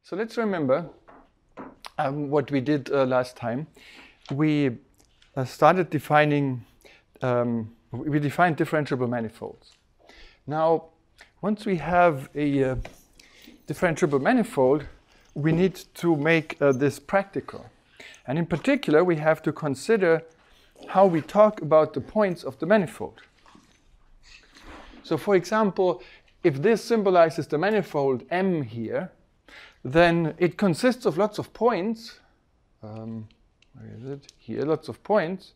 So let's remember what we did last time. We started defining, we defined differentiable manifolds. Now, once we have a differentiable manifold, we need to make this practical. And in particular, we have to consider how we talk about the points of the manifold. So for example, if this symbolizes the manifold M here, then it consists of lots of points. Where is it? Here, lots of points.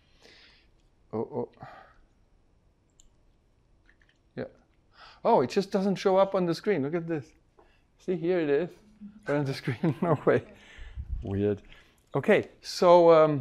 Yeah. Oh, it just doesn't show up on the screen. Look at this. See, here it is. But on the screen, no way. Weird. Okay, so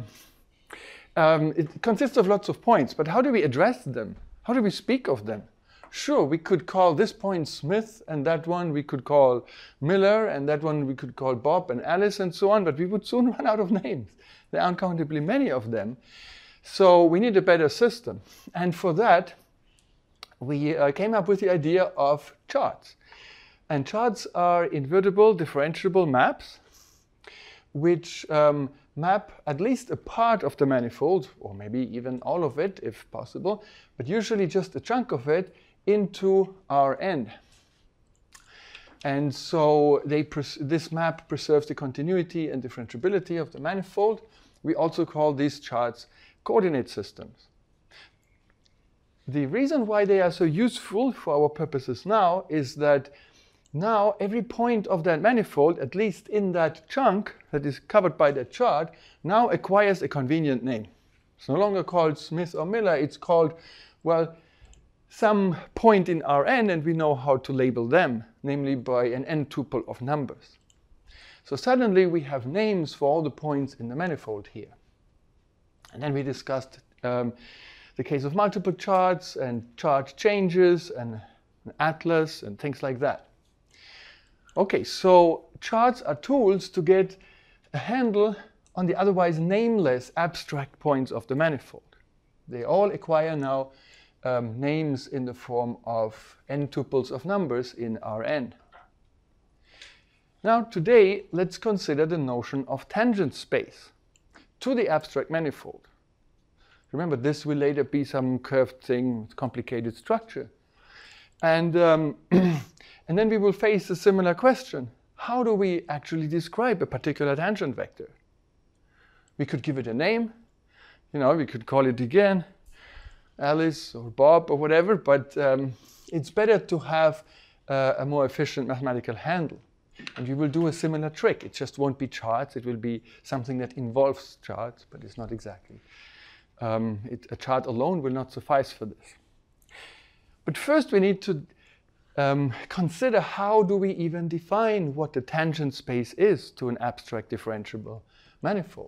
it consists of lots of points, but how do we address them? How do we speak of them? Sure, we could call this point Smith, and that one we could call Miller, and that one we could call Bob and Alice, and so on, but we would soon run out of names. There are uncountably many of them. So we need a better system. And for that, we came up with the idea of charts. And charts are invertible differentiable maps, which map at least a part of the manifold, or maybe even all of it if possible, but usually just a chunk of it, into Rn. And so this map preserves the continuity and differentiability of the manifold. We also call these charts coordinate systems. The reason why they are so useful for our purposes now is that now every point of that manifold, at least in that chunk that is covered by that chart, now acquires a convenient name. It's no longer called Smith or Miller, it's called, well, some point in Rn, and we know how to label them, namely by an n-tuple of numbers. So suddenly we have names for all the points in the manifold here. And then we discussed the case of multiple charts and chart changes and an atlas and things like that. Okay, so charts are tools to get a handle on the otherwise nameless abstract points of the manifold. They all acquire now names in the form of n-tuples of numbers in Rn. Now today, let's consider the notion of tangent space to the abstract manifold. Remember, this will later be some curved thing with complicated structure. And then we will face a similar question. How do we actually describe a particular tangent vector? We could give it a name. You know, we could call it again Alice or Bob or whatever, but it's better to have a more efficient mathematical handle. And we will do a similar trick. It just won't be charts. It will be something that involves charts, but it's not exactly. A chart alone will not suffice for this. But first we need to consider how do we even define what the tangent space is to an abstract differentiable manifold.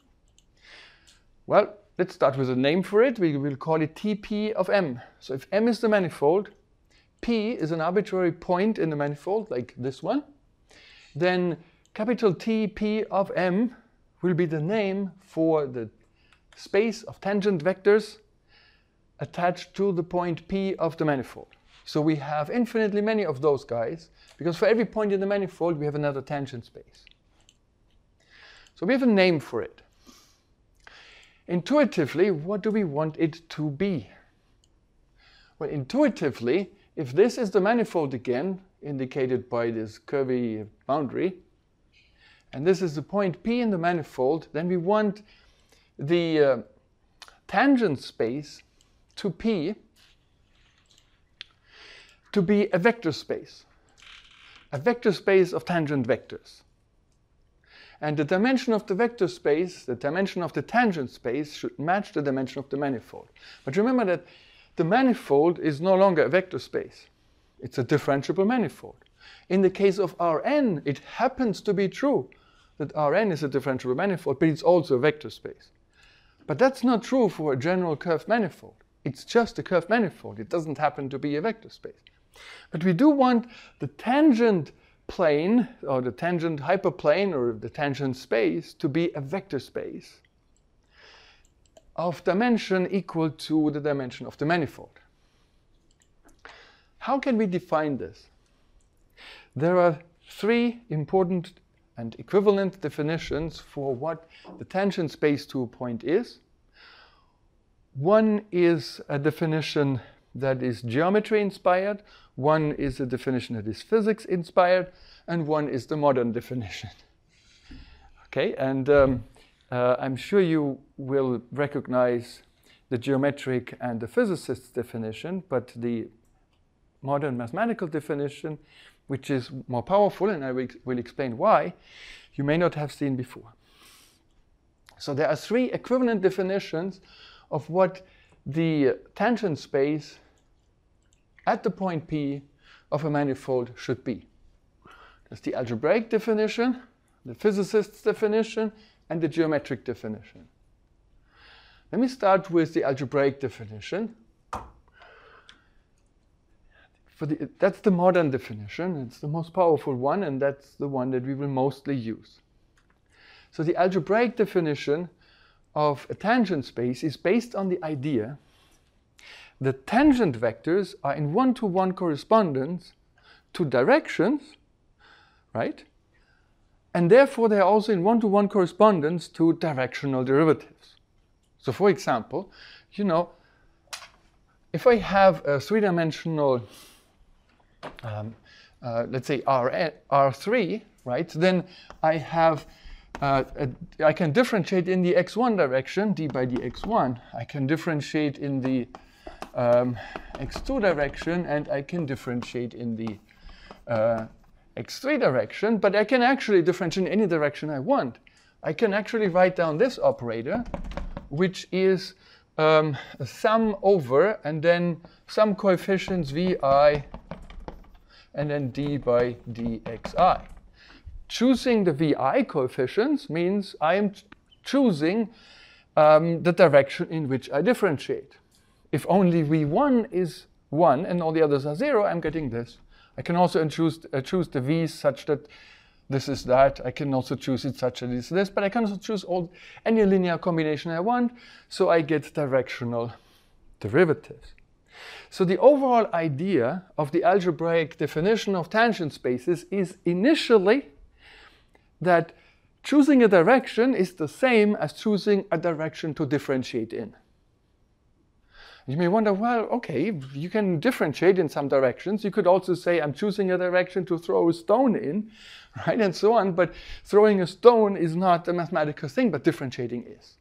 Well, let's start with a name for it. We will call it Tp of M. So if M is the manifold, P is an arbitrary point in the manifold, like this one, then capital Tp of M will be the name for the space of tangent vectors attached to the point P of the manifold. So we have infinitely many of those guys, because for every point in the manifold we have another tangent space. So we have a name for it. Intuitively, what do we want it to be? Well, intuitively, if this is the manifold again, indicated by this curvy boundary, and this is the point P in the manifold, then we want the tangent space to P to be a vector space of tangent vectors. And the dimension of the vector space, the dimension of the tangent space, should match the dimension of the manifold. But remember that the manifold is no longer a vector space. It's a differentiable manifold. In the case of Rn, it happens to be true that Rn is a differentiable manifold, but it's also a vector space. But that's not true for a general curved manifold. It's just a curved manifold. It doesn't happen to be a vector space. But we do want the tangent plane, or the tangent hyperplane, or the tangent space to be a vector space of dimension equal to the dimension of the manifold. How can we define this? There are three important and equivalent definitions for what the tangent space to a point is. One is a definition that is geometry inspired, one is a definition that is physics inspired, and one is the modern definition. Okay, and I'm sure you will recognize the geometric and the physicist's definition, but the modern mathematical definition, which is more powerful, and I will explain why, you may not have seen before. So there are three equivalent definitions of what the tangent space at the point P of a manifold should be. That's the algebraic definition, the physicist's definition, and the geometric definition. Let me start with the algebraic definition. That's the modern definition. It's the most powerful one, and that's the one that we will mostly use. So the algebraic definition of a tangent space is based on the idea that tangent vectors are in one-to-one correspondence to directions, right? And therefore, they are also in one-to-one correspondence to directional derivatives. So for example, you know, if I have a three-dimensional, let's say R3, right, then I have I can differentiate in the x1 direction, d by dx1. I can differentiate in the x2 direction, and I can differentiate in the x3 direction, but I can actually differentiate in any direction I want. I can actually write down this operator, which is a sum over, and then some coefficients vi, and then d by dxi. Choosing the vi coefficients means I am choosing the direction in which I differentiate. If only v1 is 1 and all the others are 0, I'm getting this. I can also choose the v's such that this is that. I can also choose it such that it's this, but I can also choose any linear combination I want, so I get directional derivatives. So the overall idea of the algebraic definition of tangent spaces is initially that choosing a direction is the same as choosing a direction to differentiate in. You may wonder, well, okay, you can differentiate in some directions. You could also say, I'm choosing a direction to throw a stone in, right, and so on. But throwing a stone is not a mathematical thing, but differentiating is.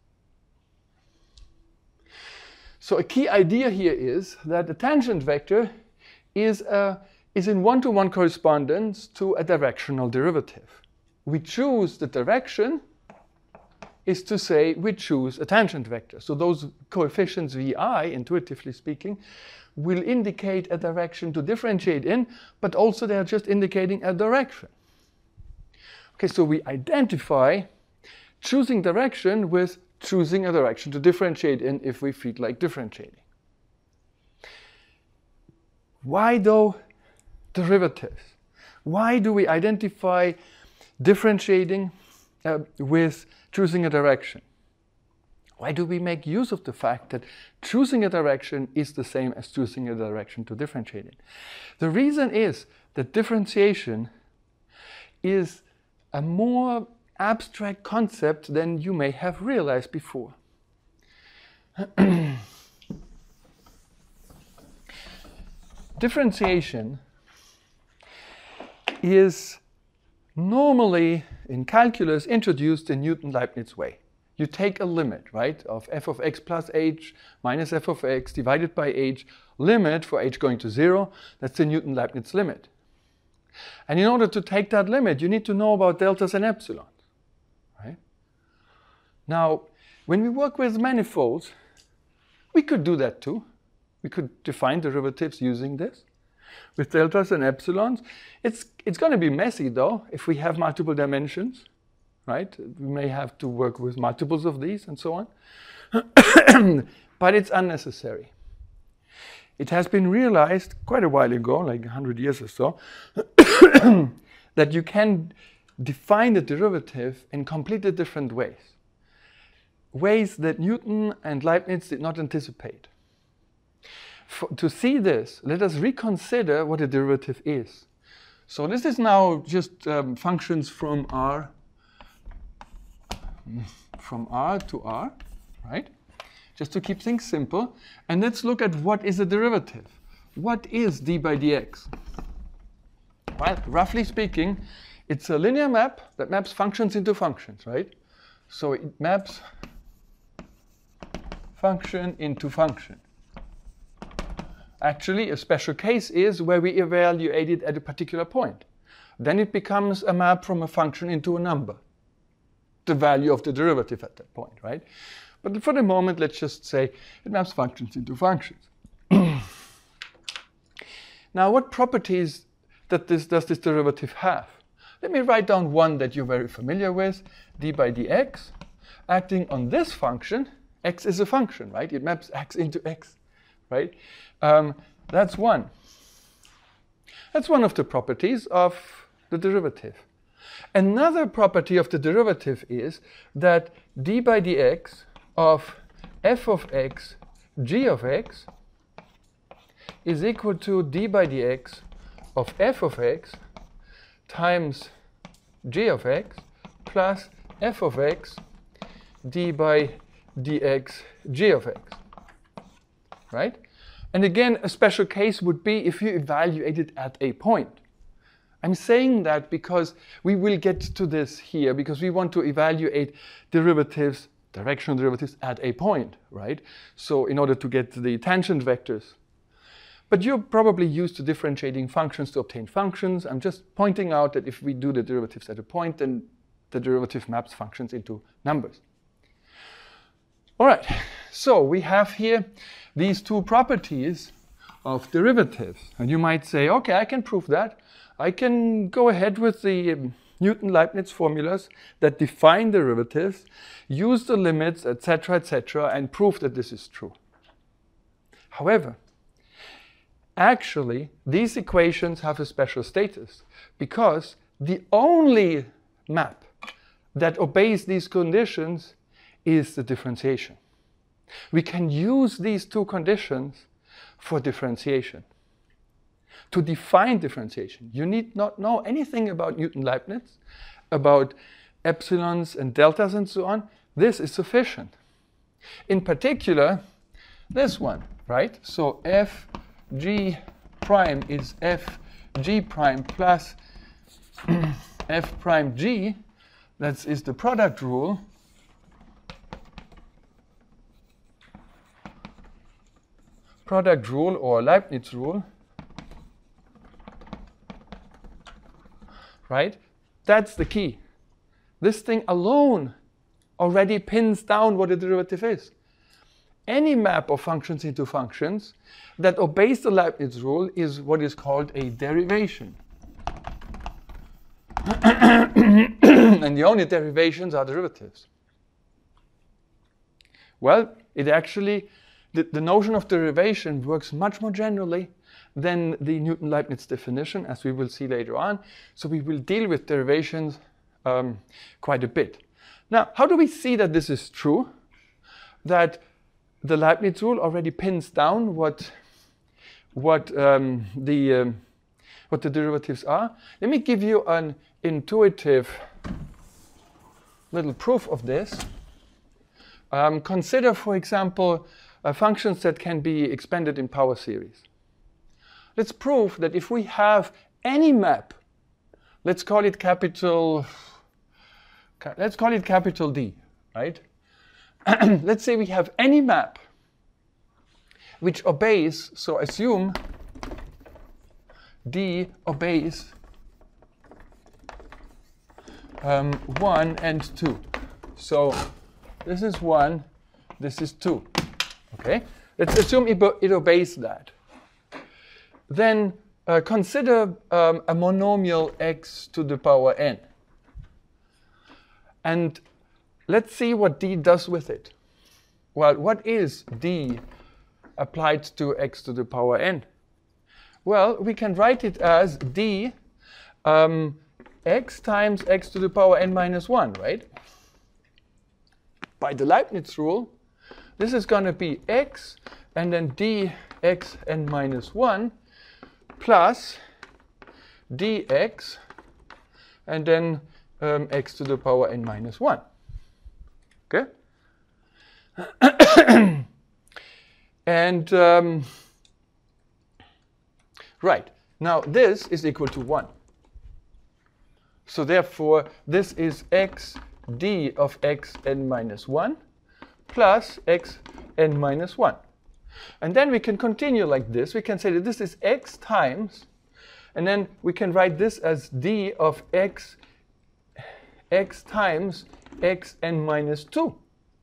So a key idea here is that the tangent vector is in one-to-one correspondence to a directional derivative. We choose the direction is to say we choose a tangent vector. So those coefficients vi, intuitively speaking, will indicate a direction to differentiate in, but also they are just indicating a direction. Okay, so we identify choosing direction with choosing a direction to differentiate in if we feel like differentiating. Why though derivatives? Why do we identify differentiating with choosing a direction? Why do we make use of the fact that choosing a direction is the same as choosing a direction to differentiate in? The reason is that differentiation is a more abstract concept than you may have realized before. Differentiation is normally in calculus introduced in Newton-Leibniz way. You take a limit, right, of f of x plus h minus f of x divided by h, limit for h going to 0. That's the Newton-Leibniz limit. And in order to take that limit, you need to know about deltas and epsilons, right? Now, when we work with manifolds, we could do that too. We could define derivatives using this with deltas and epsilons. It's going to be messy though if we have multiple dimensions, right? We may have to work with multiples of these and so on. But it's unnecessary. It has been realized quite a while ago, like 100 years or so, that you can define the derivative in completely different ways. Ways that Newton and Leibniz did not anticipate. To see this, let us reconsider what a derivative is. So this is now just functions from R to R, right? Just to keep things simple. And let's look at what is a derivative. What is d by dx? Well, roughly speaking, it's a linear map that maps functions into functions, right? So it maps function into function. Actually, a special case is where we evaluate it at a particular point. Then it becomes a map from a function into a number, the value of the derivative at that point, right? But for the moment, let's just say it maps functions into functions. Now, what properties does this derivative have? Let me write down one that you're very familiar with, d by dx. Acting on this function, x is a function, right? It maps x into x, right? That's one. That's one of the properties of the derivative. Another property of the derivative is that d by dx of f of x, g of x, is equal to d by dx of f of x times g of x plus f of x d by dx g of x, right? And again, a special case would be if you evaluate it at a point. I'm saying that because we will get to this here, because we want to evaluate derivatives, directional derivatives at a point, right? So in order to get the tangent vectors. But you're probably used to differentiating functions to obtain functions. I'm just pointing out that if we do the derivatives at a point, then the derivative maps functions into numbers. All right, so we have here these two properties of derivatives. And you might say, okay, I can prove that. I can go ahead with the Newton-Leibniz formulas that define derivatives, use the limits, etc., and prove that this is true. However, actually, these equations have a special status because the only map that obeys these conditions is the differentiation. We can use these two conditions for differentiation. To define differentiation, you need not know anything about Newton-Leibniz, about epsilons and deltas and so on. This is sufficient. In particular, this one, right? So f g prime is f g prime plus f prime g. That is the product rule. Product rule or Leibniz rule, right? That's the key. This thing alone already pins down what a derivative is. Any map of functions into functions that obeys the Leibniz rule is what is called a derivation. And the only derivations are derivatives. Well, it actually, the notion of derivation works much more generally than the Newton-Leibniz definition, as we will see later on. So we will deal with derivations quite a bit. Now, how do we see that this is true? That the Leibniz rule already pins down what the derivatives are. Let me give you an intuitive little proof of this. Consider, for example, functions that can be expanded in power series. Let's prove that if we have any map, let's call it capital D, right? Let's say we have any map which obeys, so assume D obeys 1 and 2. So this is 1, this is 2. Okay? Let's assume it obeys that. Then consider a monomial x to the power n. And let's see what D does with it. Well, what is D applied to x to the power n? Well, we can write it as D x times x to the power n minus 1, right? By the Leibniz rule, this is going to be x and then dx n minus 1 plus dx, and then x to the power n minus 1. Okay? And right, now this is equal to 1. So therefore, this is x d of x n minus 1 plus x n minus 1. And then we can continue like this. We can say that this is x times, and then we can write this as d of x times x n minus 2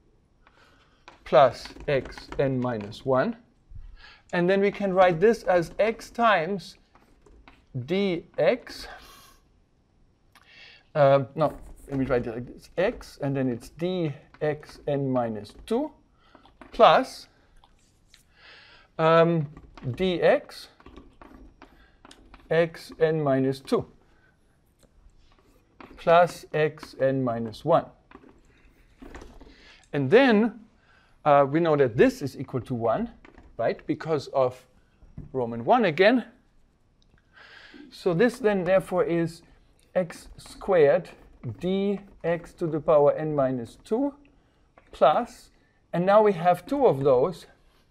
plus x n minus 1. And then we can write this as x times dx. No, let me write it like this. X, and then it's dx n minus 2 plus dx x n minus 2 plus x n minus 1. And then we know that this is equal to 1, right, because of Roman 1 again. So this then therefore is x squared dx to the power n minus 2 plus, and now we have two of those.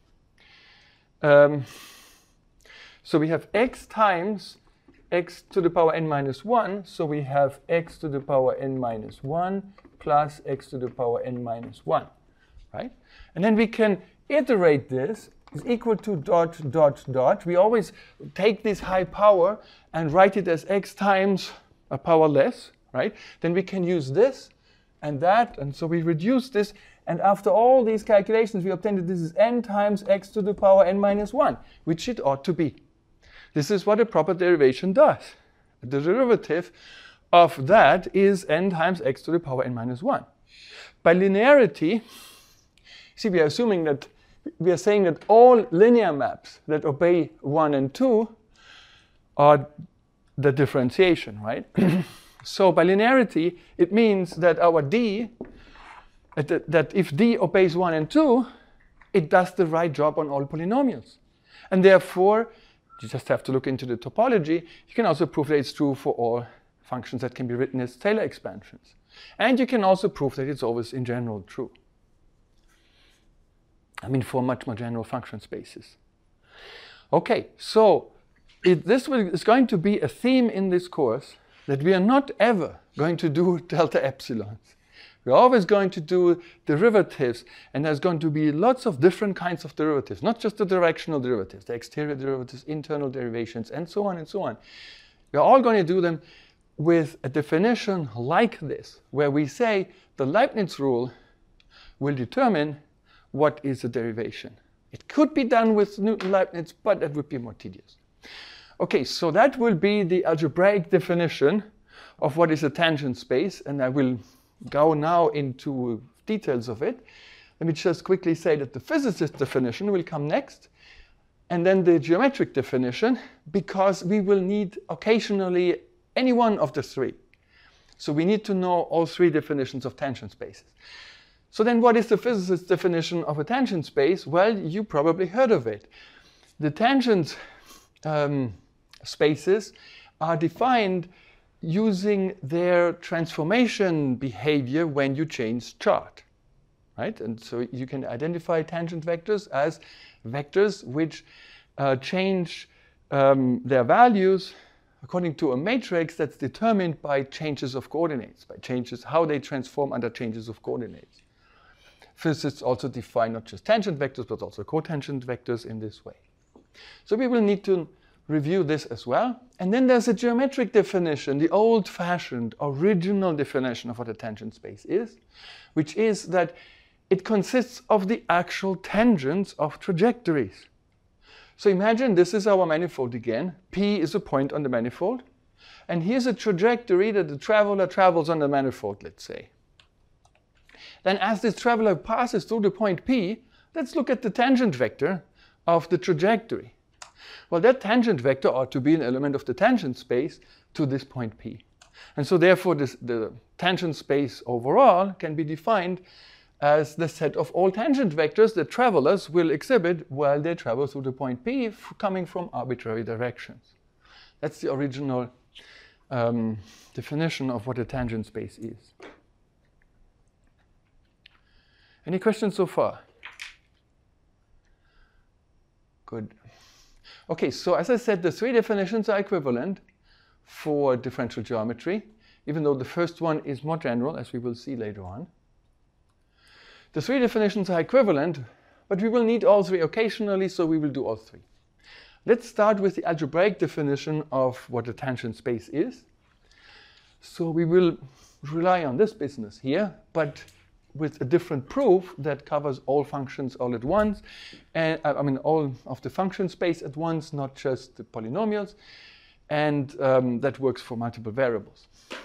So we have x times x to the power n minus 1, so we have x to the power n minus 1 plus x to the power n minus 1, right? And then we can iterate this is equal to dot, dot, dot. We always take this high power and write it as x times a power less, right? Then we can use this and that, and so we reduce this, and after all these calculations, we obtain that this is n times x to the power n minus 1, which it ought to be. This is what a proper derivation does. The derivative of that is n times x to the power n minus 1. By linearity, see, we are assuming that we are saying that all linear maps that obey 1 and 2 are the differentiation, right? So by linearity, it means that our d, that if d obeys 1 and 2, it does the right job on all polynomials. And therefore, you just have to look into the topology. You can also prove that it's true for all functions that can be written as Taylor expansions. And you can also prove that it's always in general true. I mean, for much more general function spaces. Okay, so this is going to be a theme in this course that we are not ever going to do delta epsilons. We're always going to do derivatives, and there's going to be lots of different kinds of derivatives, not just the directional derivatives, the exterior derivatives, internal derivations, and so on and so on. We're all going to do them with a definition like this, where we say the Leibniz rule will determine what is a derivation. It could be done with Newton-Leibniz, but that would be more tedious. Okay, so that will be the algebraic definition of what is a tangent space, and I will go now into details of it. Let me just quickly say that the physicist definition will come next, and then the geometric definition, because we will need occasionally any one of the three. So we need to know all three definitions of tangent spaces. So then what is the physicist's definition of a tangent space? Well, you probably heard of it. The tangent spaces are defined using their transformation behavior when you change chart, right? And so you can identify tangent vectors as vectors which change their values according to a matrix that's determined by changes of coordinates, by changes, how they transform under changes of coordinates. Physicists also define not just tangent vectors, but also cotangent vectors in this way. So we will need to review this as well. And then there's a geometric definition, the old-fashioned original definition of what a tangent space is, which is that it consists of the actual tangents of trajectories. So imagine this is our manifold again. P is a point on the manifold. And here's a trajectory that the traveler travels on the manifold, let's say. Then as this traveler passes through the point P, let's look at the tangent vector of the trajectory. Well, that tangent vector ought to be an element of the tangent space to this point P. And so therefore the tangent space overall can be defined as the set of all tangent vectors that travelers will exhibit while they travel through the point P coming from arbitrary directions. That's the original definition of what a tangent space is. Any questions so far? Good. Okay, so as I said, the three definitions are equivalent for differential geometry, even though the first one is more general, as we will see later on. The three definitions are equivalent, but we will need all three occasionally, so we will do all three. Let's start with the algebraic definition of what a tangent space is. So we will rely on this business here, but with a different proof that covers all functions all at once, and I mean all of the function space at once, not just the polynomials, and that works for multiple variables.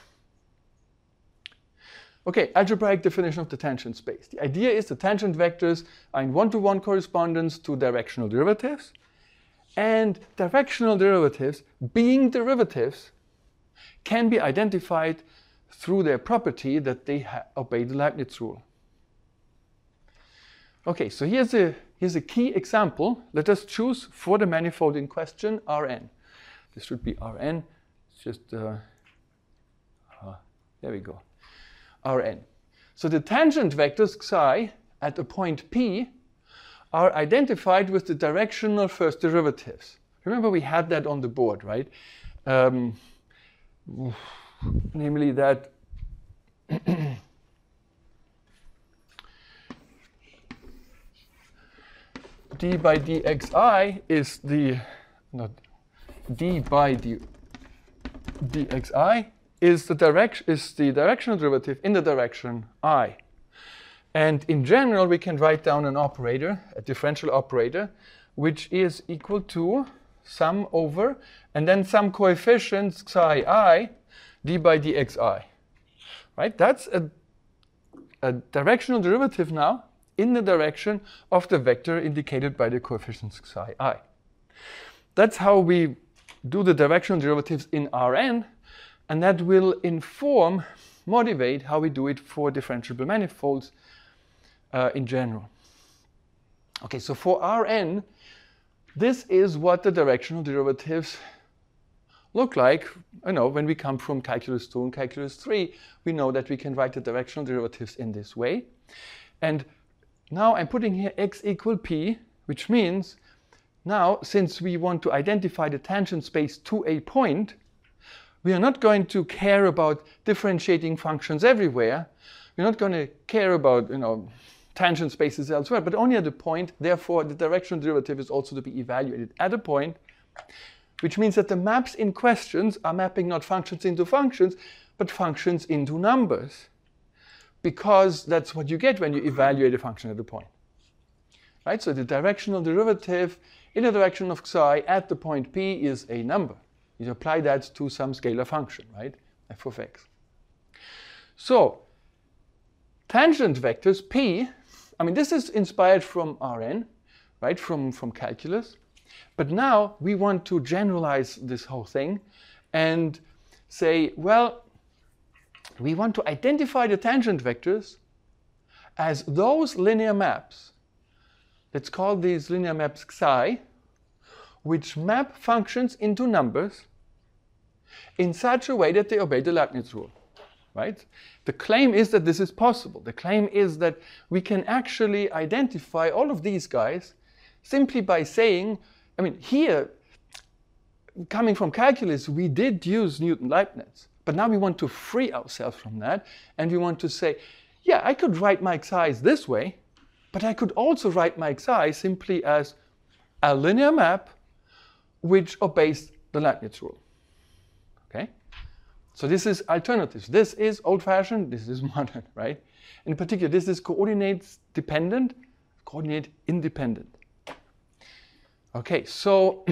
Okay, algebraic definition of the tangent space. The idea is the tangent vectors are in one-to-one correspondence to directional derivatives, and directional derivatives, being derivatives, can be identified through their property that they obey the Leibniz rule. Okay, so here's a key example. Let us choose for the manifold in question Rn. This should be Rn. It's just, there we go, Rn. So the tangent vectors xi at a point P are identified with the directional first derivatives. Remember we had that on the board, right? Namely that d by dxi is the, not d by dxi is the directional derivative in the direction I. And in general, we can write down an operator, a differential operator, which is equal to sum over, and then some coefficients xi I, d by dxi. Right? That's a directional derivative now in the direction of the vector indicated by the coefficients xi I. That's how we do the directional derivatives in Rn, and that will motivate how we do it for differentiable manifolds in general. Okay, so for Rn, this is what the directional derivatives look like. When we come from calculus 2 and calculus 3, we know that we can write the directional derivatives in this way. And now I'm putting here x equal p, which means now, since we want to identify the tangent space to a point, we are not going to care about differentiating functions everywhere. We're not going to care about, tangent spaces elsewhere, but only at a point. Therefore, the directional derivative is also to be evaluated at a point, which means that the maps in questions are mapping not functions into functions, but functions into numbers, because that's what you get when you evaluate a function at a point. Right? So the directional derivative in the direction of xi at the point P is a number. You apply that to some scalar function, right? f of x. So tangent vectors P, this is inspired from Rn, right? From calculus. But now we want to generalize this whole thing and say, well, we want to identify the tangent vectors as those linear maps. Let's call these linear maps xi, which map functions into numbers in such a way that they obey the Leibniz rule. Right? The claim is that this is possible. The claim is that we can actually identify all of these guys simply by saying, here, coming from calculus, we did use Newton-Leibniz, but now we want to free ourselves from that, and we want to say, yeah, I could write my xi's this way, but I could also write my xi simply as a linear map which obeys the Leibniz rule. Okay? So this is alternatives. This is old-fashioned, this is modern, right? In particular, this is coordinates dependent, coordinate independent. Okay, so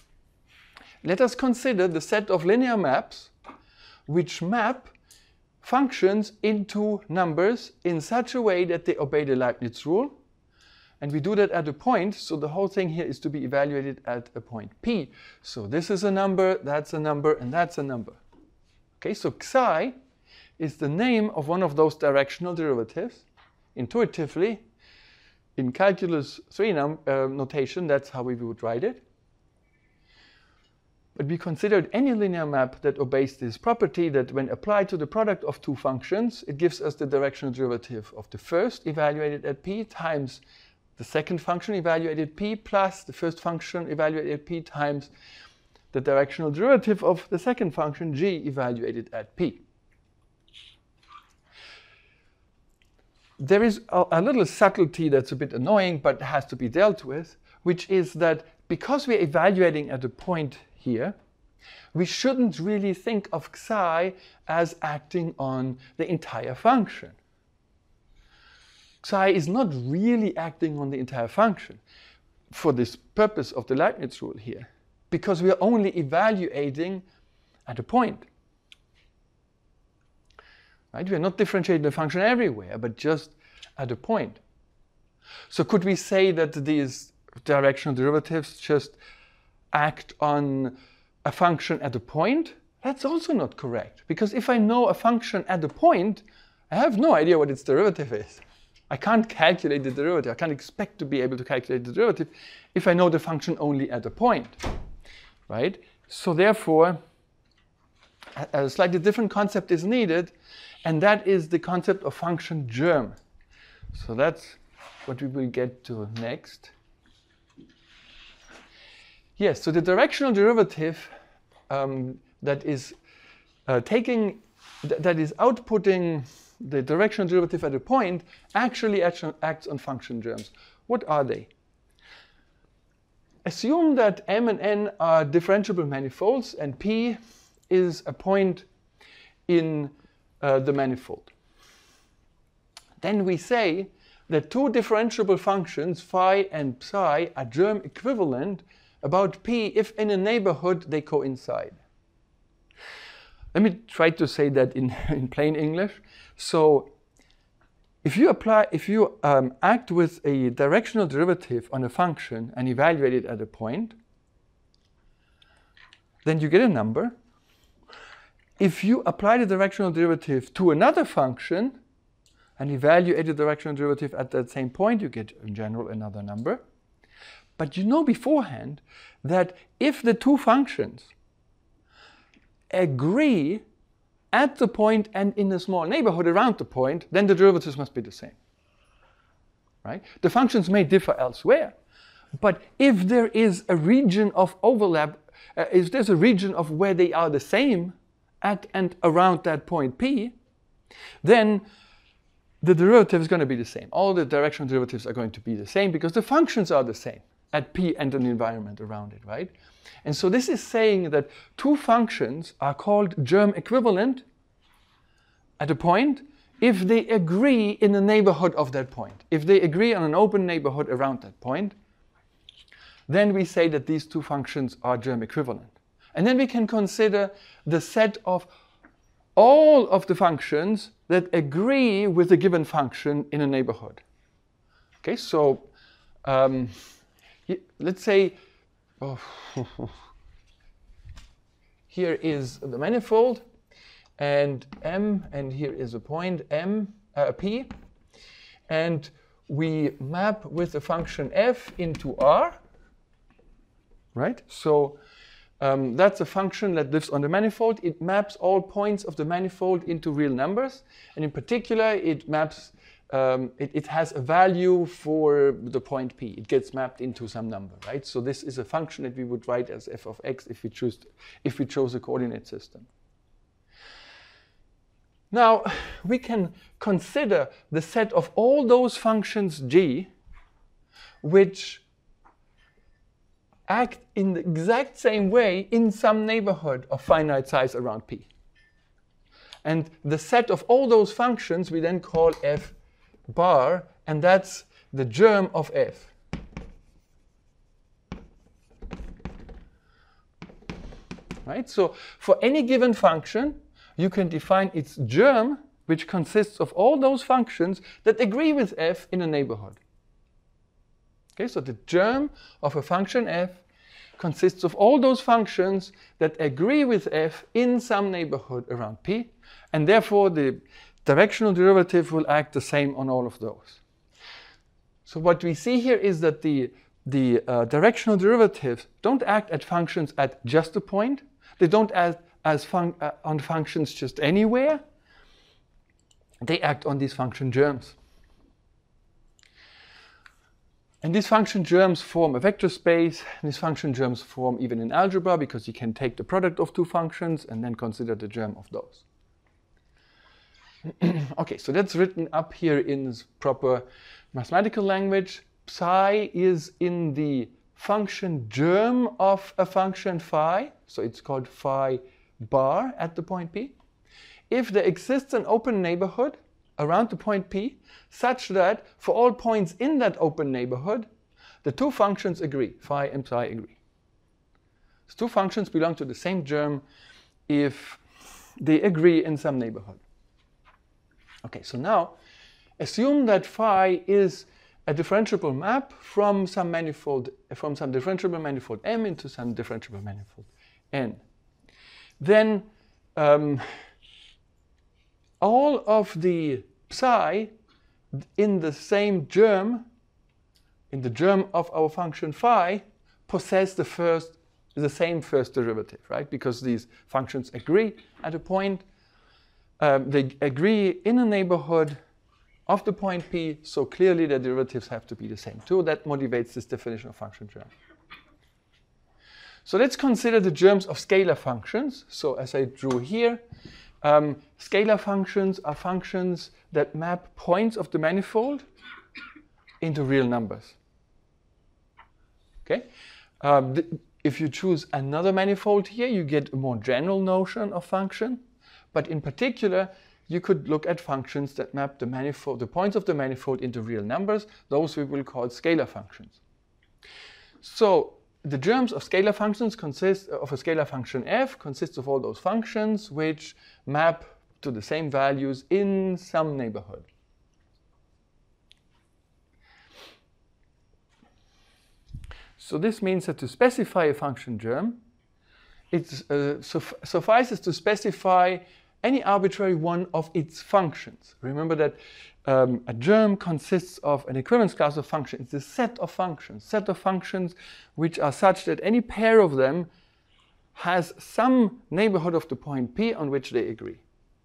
let us consider the set of linear maps which map functions into numbers in such a way that they obey the Leibniz rule. And we do that at a point, so the whole thing here is to be evaluated at a point P. So this is a number, that's a number, and that's a number. Okay, so xi is the name of one of those directional derivatives. Intuitively, in calculus 3 notation, that's how we would write it. but we considered any linear map that obeys this property that when applied to the product of two functions, it gives us the directional derivative of the first evaluated at p times the second function evaluated at p plus the first function evaluated at p times the directional derivative of the second function g evaluated at p. There is a little subtlety that's a bit annoying but has to be dealt with, which is that because we're evaluating at a point here, we shouldn't really think of psi as acting on the entire function. Psi is not really acting on the entire function for this purpose of the Leibniz rule here, because we are only evaluating at a point. Right? We are not differentiating the function everywhere, but just at a point. So could we say that these directional derivatives just act on a function at a point? That's also not correct, because if I know a function at a point, I have no idea what its derivative is. I can't calculate the derivative. I can't expect to be able to calculate the derivative if I know the function only at a point, right? So therefore, a slightly different concept is needed, and that is the concept of function germ. So that's what we will get to next. Yes, so the directional derivative that is outputting the directional derivative at a point actually acts on function germs. What are they? Assume that M and N are differentiable manifolds and P is a point in the manifold. Then we say that two differentiable functions, phi and psi, are germ equivalent about P if in a neighborhood they coincide. Let me try to say that in plain English. So if you act with a directional derivative on a function and evaluate it at a point, then you get a number. If you apply the directional derivative to another function and evaluate the directional derivative at that same point, you get in general another number. But you know beforehand that if the two functions agree at the point and in a small neighborhood around the point, then the derivatives must be the same. Right? The functions may differ elsewhere, but if there is a region of overlap, if there's a region of where they are the same at and around that point P, then the derivative is going to be the same. All the directional derivatives are going to be the same because the functions are the same at P and an environment around it, right? And so this is saying that two functions are called germ equivalent at a point if they agree in the neighborhood of that point. If they agree on an open neighborhood around that point, then we say that these two functions are germ equivalent. And then we can consider the set of all of the functions that agree with a given function in a neighborhood. Okay, so let's say here is the manifold and M, and here is a point M, P, and we map with the function f into R, right? So that's a function that lives on the manifold. It maps all points of the manifold into real numbers, and in particular, it maps. It has a value for the point P. It gets mapped into some number, right? So this is a function that we would write as f of x if we chose a coordinate system. Now we can consider the set of all those functions g which act in the exact same way in some neighborhood of finite size around P. And the set of all those functions we then call f bar, and that's the germ of f. Right? So for any given function, you can define its germ, which consists of all those functions that agree with f in a neighborhood. Okay, so the germ of a function f consists of all those functions that agree with f in some neighborhood around P, and therefore the directional derivative will act the same on all of those. So what we see here is that the the directional derivatives don't act at functions at just a point. They don't act on functions just anywhere. They act on these function germs. And these function germs form a vector space. These function germs form even in algebra because you can take the product of two functions and then consider the germ of those. Okay, so that's written up here in proper mathematical language. Psi is in the function germ of a function phi, so it's called phi bar at the point P. If there exists an open neighborhood around the point P such that for all points in that open neighborhood, the two functions agree, phi and psi agree. So two functions belong to the same germ if they agree in some neighborhood. Okay, so now assume that phi is a differentiable map from some differentiable manifold M into some differentiable manifold N. Then all of the psi in the same germ, in the germ of our function phi, possess the same first derivative, right? Because these functions agree at a point. They agree in a neighborhood of the point P, so clearly the derivatives have to be the same too. That motivates this definition of function germ. So let's consider the germs of scalar functions. So as I drew here, scalar functions are functions that map points of the manifold into real numbers. Okay? If you choose another manifold here, you get a more general notion of function. But in particular, you could look at functions that map the points of the manifold into real numbers. Those we will call scalar functions. So the germs of scalar functions consist of a scalar function f, consists of all those functions which map to the same values in some neighborhood. So this means that to specify a function germ, it suffices to specify any arbitrary one of its functions. Remember that a germ consists of an equivalence class of functions. It's a set of functions which are such that any pair of them has some neighborhood of the point P on which they agree.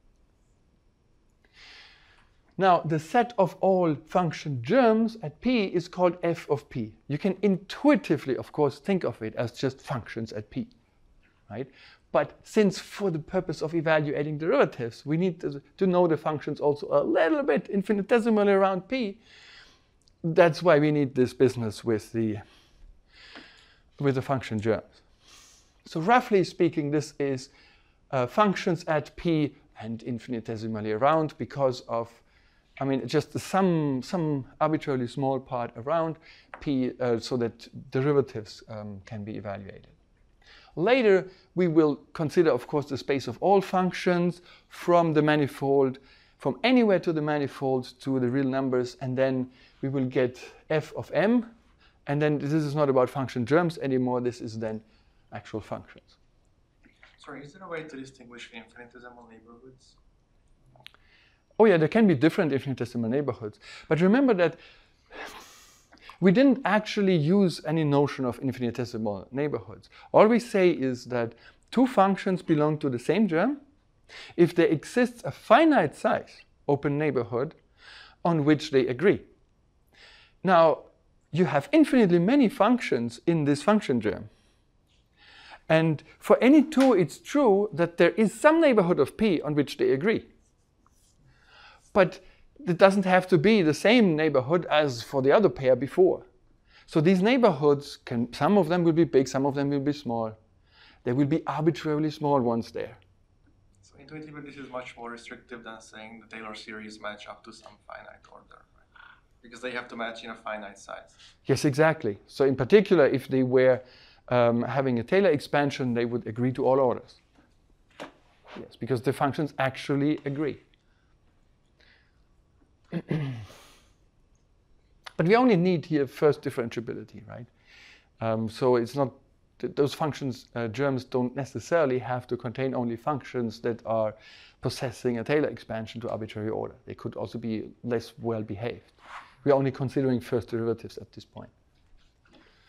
Now, the set of all function germs at P is called f of P. You can intuitively, of course, think of it as just functions at P, right? But since for the purpose of evaluating derivatives, we need to know the functions also a little bit infinitesimally around P, that's why we need this business with the function germs. So roughly speaking, this is functions at P and infinitesimally around because of, I mean, just some arbitrarily small part around P so that derivatives can be evaluated. Later, we will consider, of course, the space of all functions from the manifold, from anywhere to the manifold to the real numbers, and then we will get f of m. And then this is not about function germs anymore. This is then actual functions. Sorry, is there a way to distinguish infinitesimal neighborhoods? Oh yeah, there can be different infinitesimal neighborhoods. But remember that we didn't actually use any notion of infinitesimal neighborhoods. All we say is that two functions belong to the same germ if there exists a finite size open neighborhood on which they agree. Now, you have infinitely many functions in this function germ. And for any two, it's true that there is some neighborhood of P on which they agree. But it doesn't have to be the same neighborhood as for the other pair before. So these neighborhoods, some of them will be big, some of them will be small. There will be arbitrarily small ones there. So intuitively, this is much more restrictive than saying the Taylor series match up to some finite order, right? Because they have to match in a finite size. Yes, exactly. So in particular, if they were having a Taylor expansion, they would agree to all orders. Yes, because the functions actually agree. But we only need here first differentiability, right? So it's not, those functions, germs don't necessarily have to contain only functions that are possessing a Taylor expansion to arbitrary order. They could also be less well behaved. We're only considering first derivatives at this point.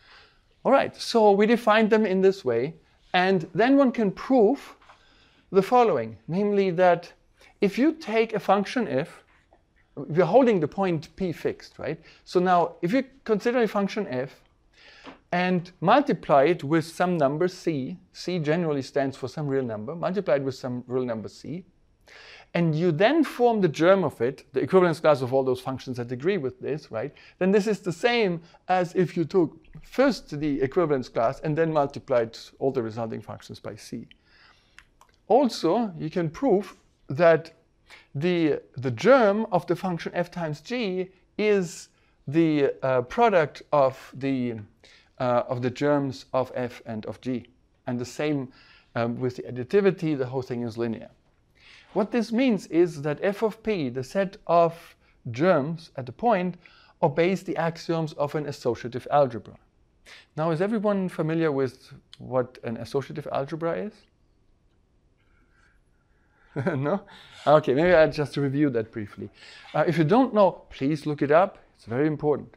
All right, so we defined them in this way, and then one can prove the following, namely that if you take a function f, we're holding the point p fixed, right? So now if you consider a function f and multiply it with some number c generally stands for some real number, multiply it with some real number c, and you then form the germ of it, the equivalence class of all those functions that agree with this, right? Then this is the same as if you took first the equivalence class and then multiplied all the resulting functions by c. Also, you can prove that the germ of the function f times g is the product of the germs of f and of g. And the same with the additivity, the whole thing is linear. What this means is that f of p, the set of germs at a point, obeys the axioms of an associative algebra. Now, is everyone familiar with what an associative algebra is? No? Okay, maybe I'll just review that briefly. If you don't know, please look it up. It's very important.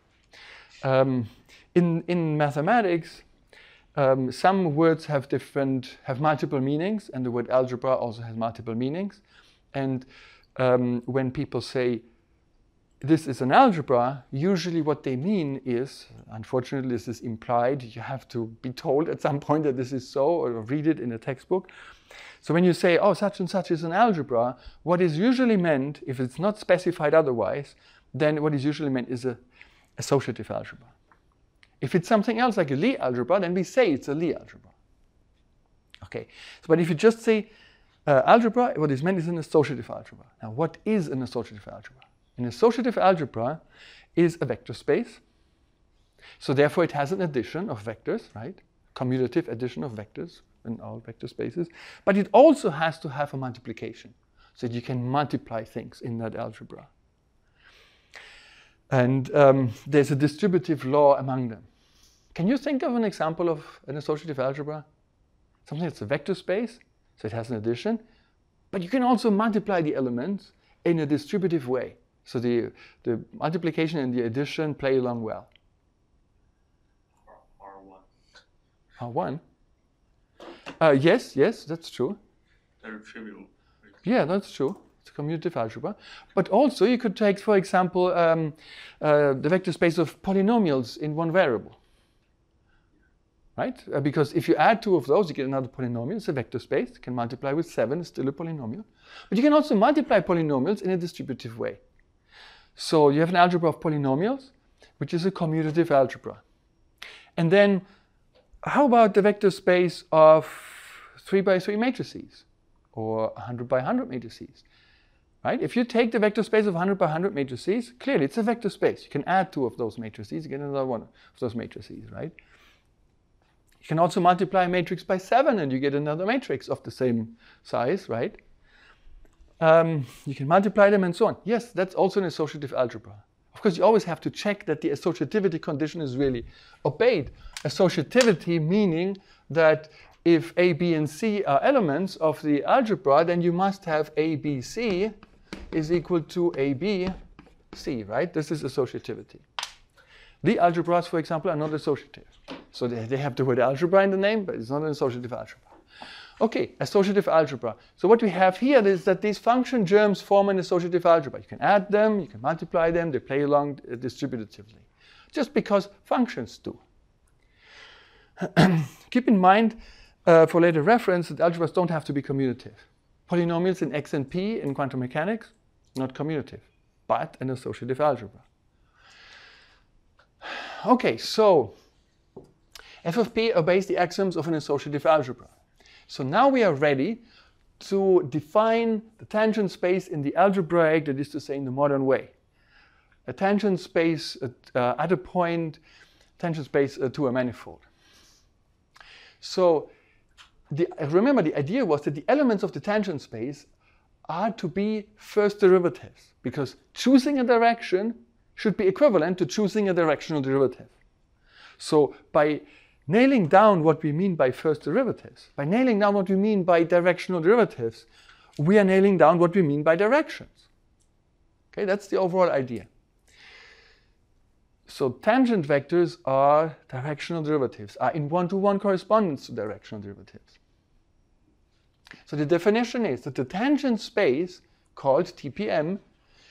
In mathematics, some words have multiple meanings, and the word algebra also has multiple meanings. And when people say this is an algebra, usually what they mean is, unfortunately this is implied, you have to be told at some point that this is so, or read it in a textbook. So when you say, oh, such and such is an algebra, what is usually meant, if it's not specified otherwise, then what is usually meant is an associative algebra. If it's something else like a Lie algebra, then we say it's a Lie algebra. Okay, but if you just say algebra, what is meant is an associative algebra. Now, what is an associative algebra? An associative algebra is a vector space. So therefore, it has an addition of vectors, right? Commutative addition of vectors in all vector spaces. But it also has to have a multiplication, so that you can multiply things in that algebra. And there's a distributive law among them. Can you think of an example of an associative algebra? Something that's a vector space, so it has an addition, but you can also multiply the elements in a distributive way. So the multiplication and the addition play along well. R1. Yes, that's true. They're trivial. Yeah, that's true. It's a commutative algebra. But also you could take, for example, the vector space of polynomials in one variable. Right? Because if you add two of those, you get another polynomial. It's a vector space. You can multiply with 7, it's still a polynomial. But you can also multiply polynomials in a distributive way. So you have an algebra of polynomials, which is a commutative algebra. And then how about the vector space of 3 by 3 matrices or 100 by 100 matrices? Right? If you take the vector space of 100 by 100 matrices, clearly it's a vector space. You can add 2 of those matrices, you get another one of those matrices, right? You can also multiply a matrix by 7 and you get another matrix of the same size, right? You can multiply them and so on. Yes, that's also an associative algebra. Of course, you always have to check that the associativity condition is really obeyed. Associativity meaning that if A, B, and C are elements of the algebra, then you must have A, B, C is equal to A, B, C, right? This is associativity. The algebras, for example, are not associative. So they have the word algebra in the name, but it's not an associative algebra. Okay, associative algebra. So what we have here is that these function germs form an associative algebra. You can add them, you can multiply them, they play along distributively. Just because functions do. Keep in mind, for later reference, that algebras don't have to be commutative. Polynomials in X and P in quantum mechanics, not commutative, but an associative algebra. Okay, so f of p obeys the axioms of an associative algebra. So now we are ready to define the tangent space in the algebraic, that is to say in the modern way. A tangent space at a point, tangent space to a manifold. So remember, the idea was that the elements of the tangent space are to be first derivatives, because choosing a direction should be equivalent to choosing a directional derivative. So by nailing down what we mean by first derivatives, by nailing down what we mean by directional derivatives, we are nailing down what we mean by directions. Okay, that's the overall idea. So tangent vectors are directional derivatives, are in one-to-one correspondence to directional derivatives. So the definition is that the tangent space, called TPM,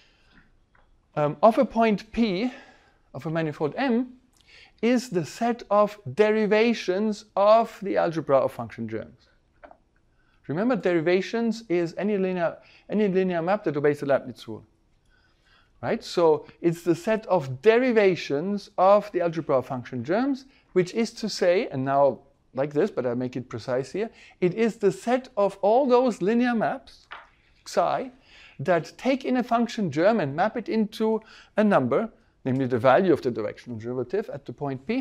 of a point P, of a manifold M, is the set of derivations of the algebra of function germs. Remember, derivations is any linear map that obeys the Leibniz rule. Right? So it's the set of derivations of the algebra of function germs, which is to say, and now like this, but I make it precise here, it is the set of all those linear maps, psi, that take in a function germ and map it into a number, namely the value of the directional derivative at the point P,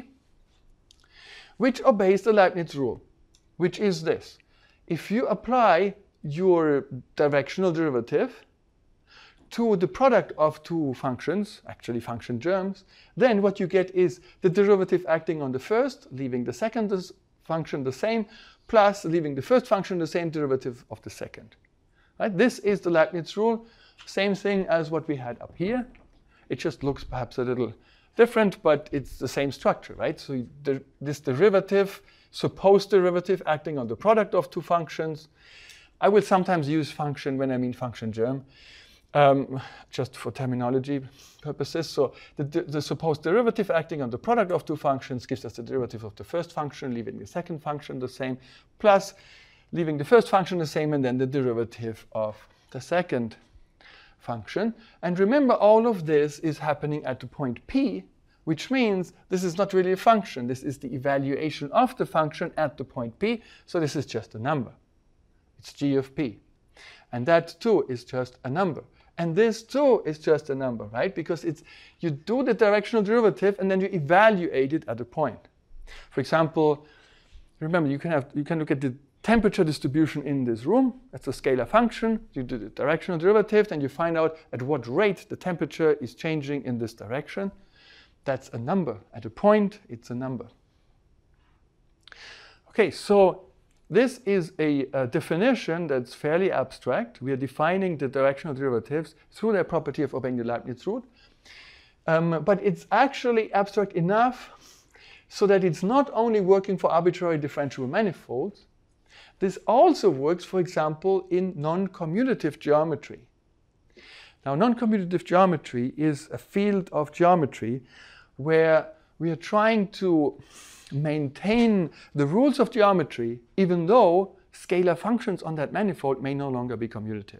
which obeys the Leibniz rule, which is this. If you apply your directional derivative to the product of two functions, actually function germs, then what you get is the derivative acting on the first, leaving the second function the same, plus leaving the first function the same derivative of the second. Right? This is the Leibniz rule, same thing as what we had up here. It just looks perhaps a little different, but it's the same structure, right? So this derivative, supposed derivative acting on the product of two functions. I will sometimes use function when I mean function germ, just for terminology purposes. So the supposed derivative acting on the product of two functions gives us the derivative of the first function, leaving the second function the same, plus leaving the first function the same, and then the derivative of the second function. And remember, all of this is happening at the point P, which means this is not really a function. This is the evaluation of the function at the point P. So this is just a number. It's g of P. And that too is just a number. And this too is just a number, right? Because you do the directional derivative and then you evaluate it at a point. For example, remember, you can look at the temperature distribution in this room. That's a scalar function. You do the directional derivative, and you find out at what rate the temperature is changing in this direction. That's a number. At a point, it's a number. Okay, so this is a definition that's fairly abstract. We are defining the directional derivatives through their property of obeying the Leibniz rule. But it's actually abstract enough so that it's not only working for arbitrary differentiable manifolds. This also works, for example, in non-commutative geometry. Now, non-commutative geometry is a field of geometry where we are trying to maintain the rules of geometry, even though scalar functions on that manifold may no longer be commutative.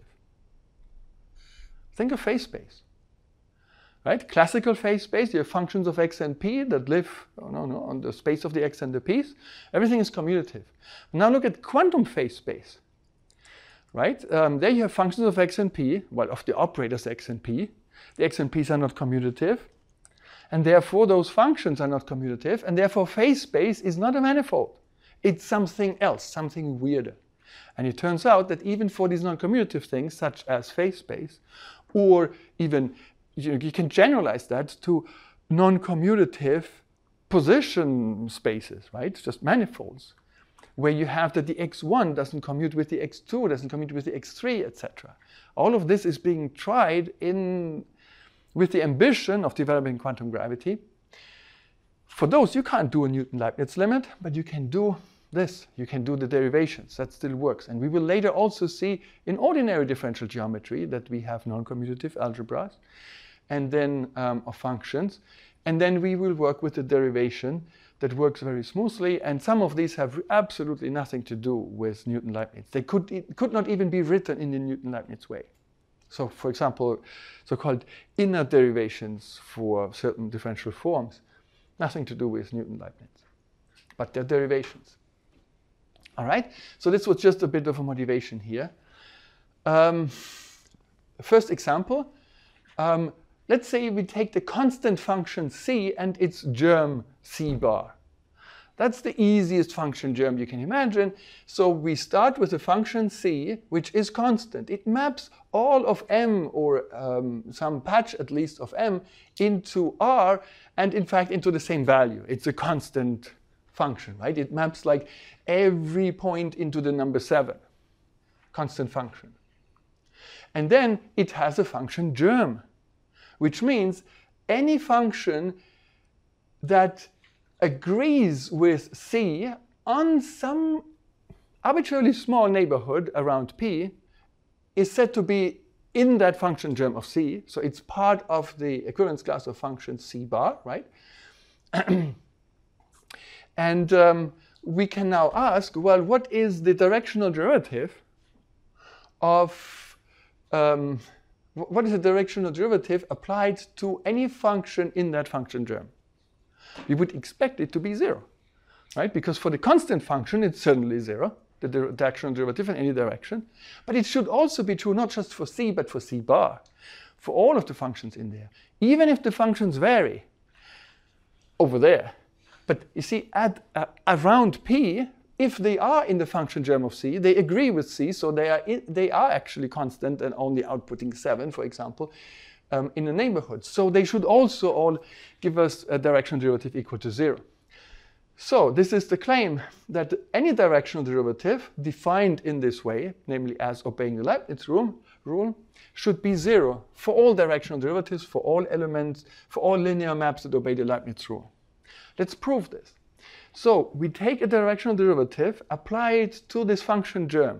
Think of phase space. Right? Classical phase space, you have functions of x and p that live on the space of the x and the p's. Everything is commutative. Now look at quantum phase space. Right? There you have functions of x and p, well, of the operators x and p. The x and p's are not commutative. And therefore, those functions are not commutative. And therefore, phase space is not a manifold. It's something else, something weirder. And it turns out that even for these non-commutative things, such as phase space, or even you can generalize that to non-commutative position spaces, right? Just manifolds, where you have that the x1 doesn't commute with the x2, doesn't commute with the x3, etc. All of this is being tried with the ambition of developing quantum gravity. For those, you can't do a Newton-Leibniz limit, but you can do this. You can do the derivations. That still works. And we will later also see in ordinary differential geometry that we have non-commutative algebras and then of functions. And then we will work with the derivation that works very smoothly. And some of these have absolutely nothing to do with Newton-Leibniz. They could not even be written in the Newton-Leibniz way. So, for example, so-called inner derivations for certain differential forms, nothing to do with Newton-Leibniz, but they're derivations. All right? So this was just a bit of a motivation here. First example, let's say we take the constant function c and its germ c bar. That's the easiest function germ you can imagine. So we start with a function c, which is constant. It maps all of m, or some patch at least of m, into r, and in fact into the same value. It's a constant function, right? It maps like every point into the number 7. Constant function. And then it has a function germ, which means any function that agrees with C on some arbitrarily small neighborhood around P is said to be in that function germ of C. So it's part of the equivalence class of function C bar, right? And we can now ask, well, what is the directional derivative of what is the directional derivative applied to any function in that function germ? We would expect it to be 0, right? Because for the constant function, it's certainly 0, the directional derivative in any direction. But it should also be true not just for C, but for C bar, for all of the functions in there, even if the functions vary over there. But you see, around P, if they are in the function germ of C, they agree with C, so they are actually constant and only outputting 7, for example, in the neighborhood. So they should also all give us a directional derivative equal to 0. So this is the claim that any directional derivative defined in this way, namely as obeying the Leibniz rule, should be 0 for all directional derivatives, for all elements, for all linear maps that obey the Leibniz rule. Let's prove this. So we take a directional derivative, apply it to this function germ.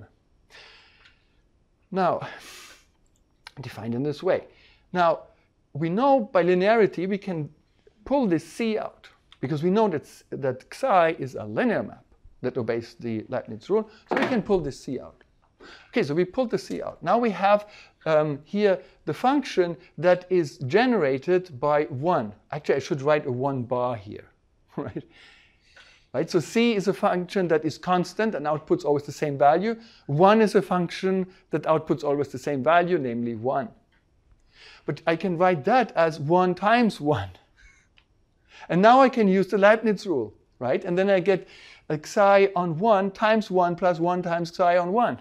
Now, defined in this way. Now, we know by linearity we can pull this C out, because we know that Xi is a linear map that obeys the Leibniz rule, so we can pull this C out. Okay, so we pulled the C out. Now we have here the function that is generated by 1. Actually, I should write a 1 bar here, right? Right? So C is a function that is constant and outputs always the same value. 1 is a function that outputs always the same value, namely 1. But I can write that as 1 times 1. And now I can use the Leibniz rule, right? And then I get a Xi on 1 times 1 plus 1 times Xi on 1.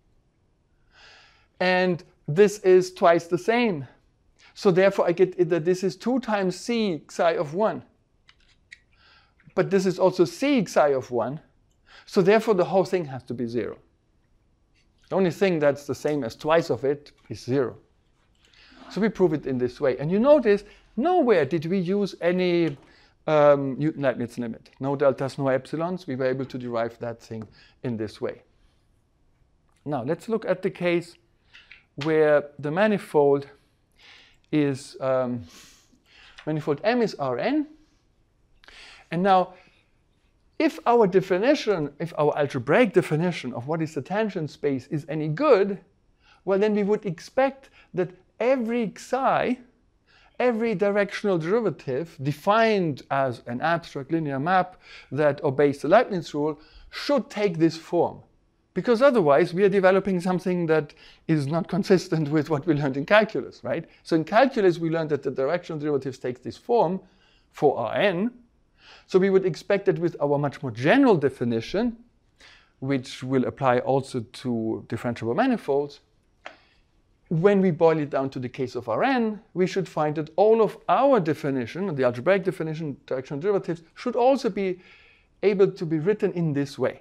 And this is twice the same. So therefore I get that this is 2 times C Xi of 1. But this is also C Xi of 1. So therefore the whole thing has to be 0. The only thing that's the same as twice of it is 0. So we prove it in this way. And you notice nowhere did we use any Newton-Leibniz limit. No deltas, no epsilons. We were able to derive that thing in this way. Now let's look at the case where the manifold is manifold M is Rn. And now, if our definition, if our algebraic definition of what is the tangent space is any good, well, then we would expect that every Xi, every directional derivative defined as an abstract linear map that obeys the Leibniz rule should take this form. Because otherwise, we are developing something that is not consistent with what we learned in calculus, right? So in calculus, we learned that the directional derivatives take this form for Rn. So we would expect that with our much more general definition, which will apply also to differentiable manifolds, when we boil it down to the case of Rn, we should find that all of our definition, the algebraic definition, directional derivatives, should also be able to be written in this way.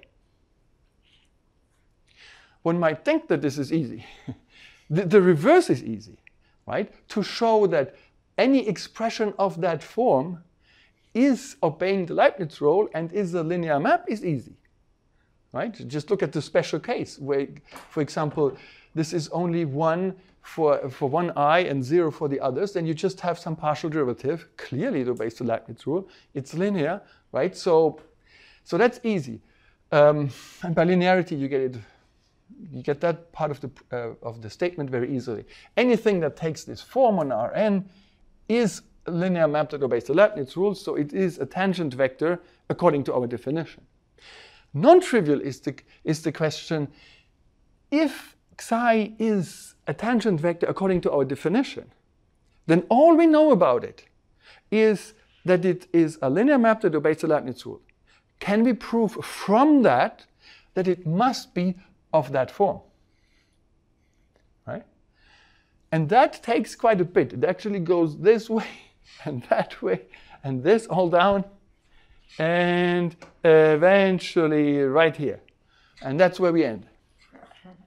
One might think that this is easy. The reverse is easy, right? To show that any expression of that form is obeying the Leibniz rule and is a linear map is easy, right? Just look at the special case where, for example, this is only 1 for one I and 0 for the others, then you just have some partial derivative. Clearly it obeys the Leibniz rule. It's linear, right? So that's easy. And by linearity, you get that part of the statement very easily. Anything that takes this form on Rn is a linear map that obeys the Leibniz rule, so it is a tangent vector according to our definition. Non-trivial is the question, if Xi is a tangent vector according to our definition, then all we know about it is that it is a linear map that obeys the Leibniz rule. Can we prove from that that it must be of that form? Right? And that takes quite a bit. It actually goes this way and that way and this all down and eventually right here. And that's where we end.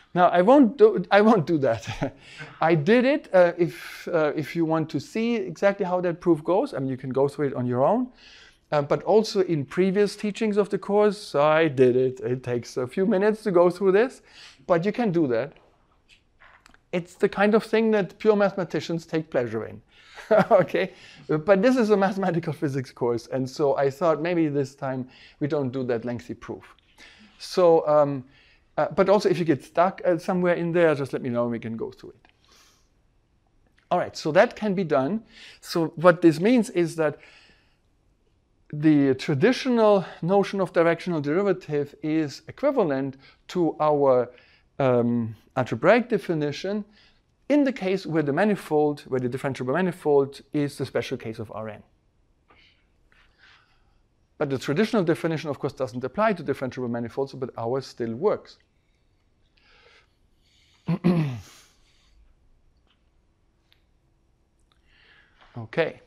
Now I won't do that. I did it. If you want to see exactly how that proof goes, I mean, you can go through it on your own. But also in previous teachings of the course, I did it. It takes a few minutes to go through this, but you can do that. It's the kind of thing that pure mathematicians take pleasure in. Okay, but this is a mathematical physics course, and so I thought maybe this time we don't do that lengthy proof. So, but also if you get stuck somewhere in there, just let me know and we can go through it. All right, so that can be done. So what this means is that the traditional notion of directional derivative is equivalent to our algebraic definition in the case where the manifold, where the differentiable manifold is the special case of Rn. But the traditional definition, of course, doesn't apply to differentiable manifolds, but ours still works. Okay.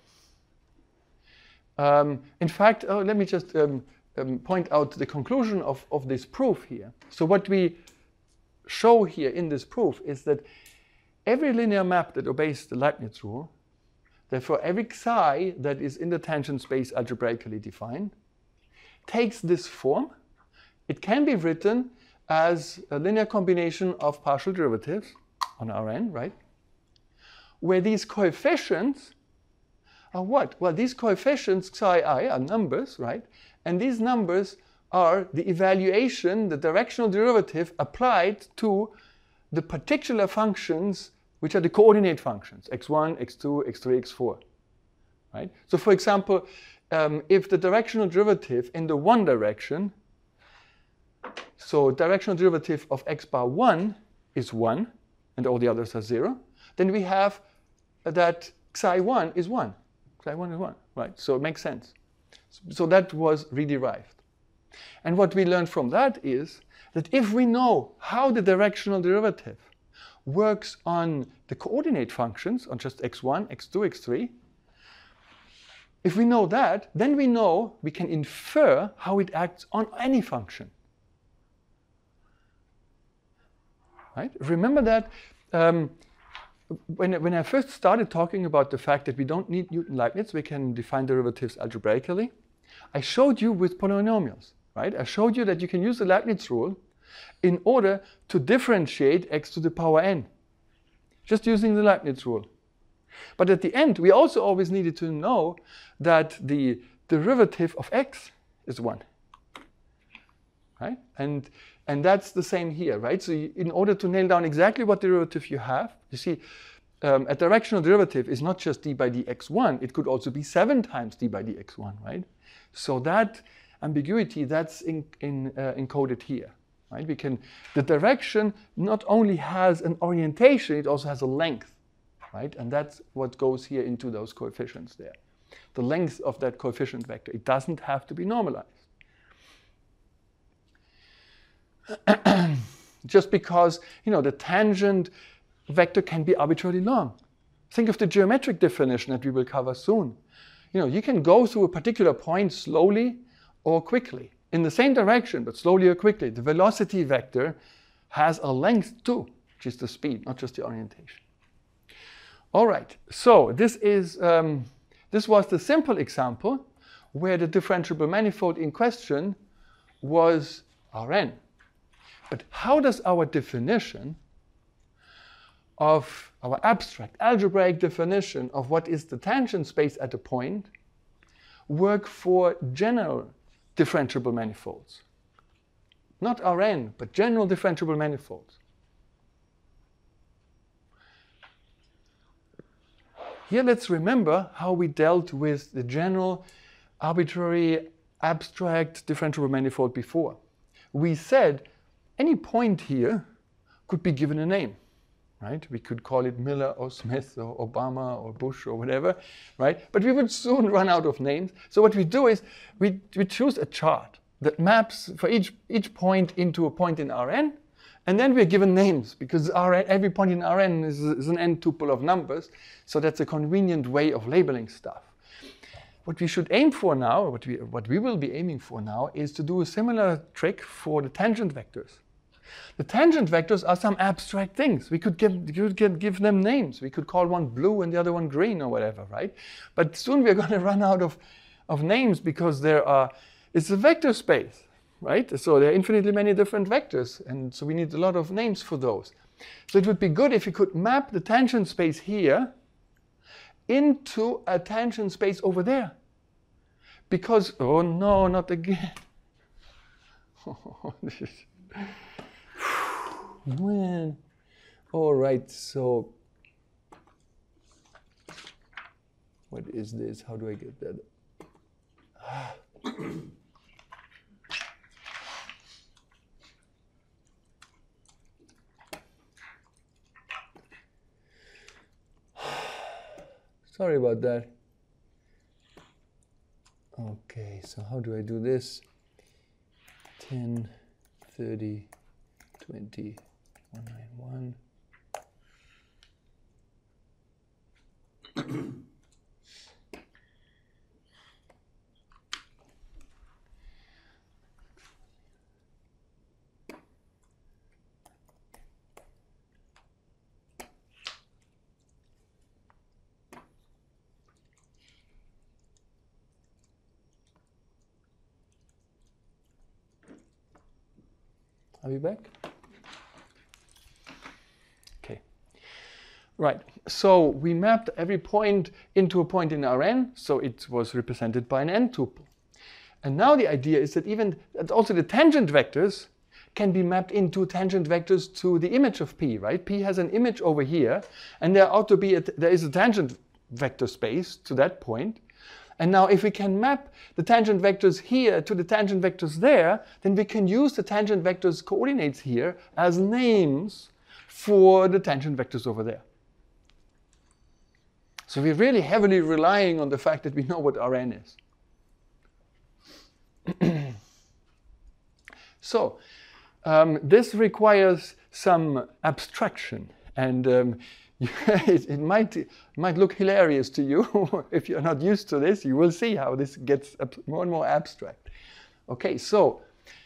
In fact, let me just point out the conclusion of this proof here. So what we show here in this proof is that every linear map that obeys the Leibniz rule, therefore every psi that is in the tangent space algebraically defined, takes this form. It can be written as a linear combination of partial derivatives on Rn, right? Where these coefficients are what? Well, these coefficients, psi I, are numbers, right? And these numbers are the evaluation, the directional derivative applied to the particular functions which are the coordinate functions, x1, x2, x3, x4, right? So for example, if the directional derivative in the one direction, so directional derivative of x bar 1 is 1, and all the others are 0, then we have that psi 1 is 1. Psi 1 is 1, right? So it makes sense. So that was rederived. And what we learned from that is that if we know how the directional derivative works on the coordinate functions, on just x1, x2, x3, if we know that, then we know we can infer how it acts on any function. Right? Remember that when I first started talking about the fact that we don't need Newton-Leibniz, we can define derivatives algebraically, I showed you with polynomials, right? I showed you that you can use the Leibniz rule in order to differentiate x to the power n, just using the Leibniz rule. But at the end, we also always needed to know that the derivative of x is 1, right? And that's the same here, right? So in order to nail down exactly what derivative you have, you see, a directional derivative is not just d by dx1, it could also be 7 times d by dx1, right? So that ambiguity, that's encoded here, right? The direction not only has an orientation, it also has a length, right? And that's what goes here into those coefficients there. The length of that coefficient vector. It doesn't have to be normalized. Just because, the tangent vector can be arbitrarily long. Think of the geometric definition that we will cover soon. You can go through a particular point slowly or quickly, in the same direction, but slowly or quickly. The velocity vector has a length too, which is the speed, not just the orientation. All right, so this was the simple example where the differentiable manifold in question was Rn. But how does our definition of our abstract algebraic definition of what is the tangent space at a point work for general differentiable manifolds? Not Rn, but general differentiable manifolds. Here let's remember how we dealt with the general arbitrary abstract differentiable manifold before. We said any point here could be given a name, right? We could call it Miller or Smith or Obama or Bush or whatever, right? But we would soon run out of names. So what we do is we choose a chart that maps for each point into a point in Rn, and then we're given names because every point in Rn is an n tuple of numbers. So that's a convenient way of labeling stuff. What we should aim for now, what we will be aiming for now, is to do a similar trick for the tangent vectors. The tangent vectors are some abstract things. We could give them names. We could call one blue and the other one green or whatever, right? But soon we're going to run out of names because it's a vector space, right? So there are infinitely many different vectors, and so we need a lot of names for those. So it would be good if you could map the tangent space here into a tangent space over there. Because, oh no, not again. Oh, this is... Man. All right, so what is this? How do I get that? Sorry about that. Okay, so how do I do this? 10, 30, 20, 191. Are we back? Okay. Right. So we mapped every point into a point in Rn, so it was represented by an n tuple. And now the idea is that also the tangent vectors can be mapped into tangent vectors to the image of P, right? P has an image over here, and there is a tangent vector space to that point. And now if we can map the tangent vectors here to the tangent vectors there, then we can use the tangent vectors coordinates here as names for the tangent vectors over there. So we're really heavily relying on the fact that we know what Rn is. So this requires some abstraction, and it might look hilarious to you. If you're not used to this, you will see how this gets more and more abstract. Okay, so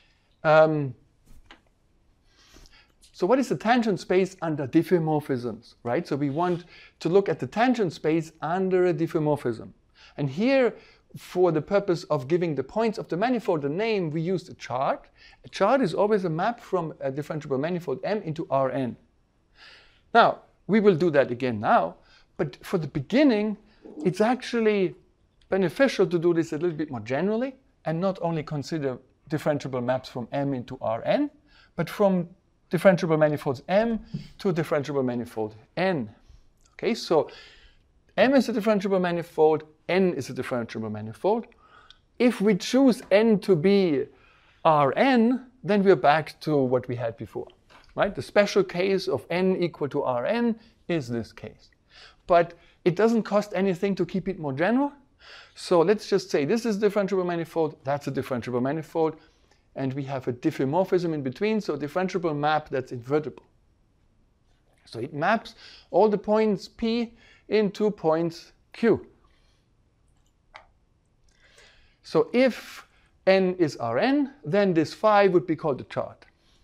what is the tangent space under diffeomorphisms, right? So we want to look at the tangent space under a diffeomorphism. And here, for the purpose of giving the points of the manifold a name, we used a chart. A chart is always a map from a differentiable manifold M into Rn. Now, we will do that again now, but for the beginning, it's actually beneficial to do this a little bit more generally and not only consider differentiable maps from M into Rn, but from differentiable manifolds M to differentiable manifold N. Okay, so M is a differentiable manifold, N is a differentiable manifold. If we choose N to be Rn, then we're back to what we had before. Right? The special case of n equal to Rn is this case. But it doesn't cost anything to keep it more general. So let's just say this is a differentiable manifold, that's a differentiable manifold, and we have a diffeomorphism in between, so a differentiable map that's invertible. So it maps all the points P into points Q. So if n is Rn, then this phi would be called the chart.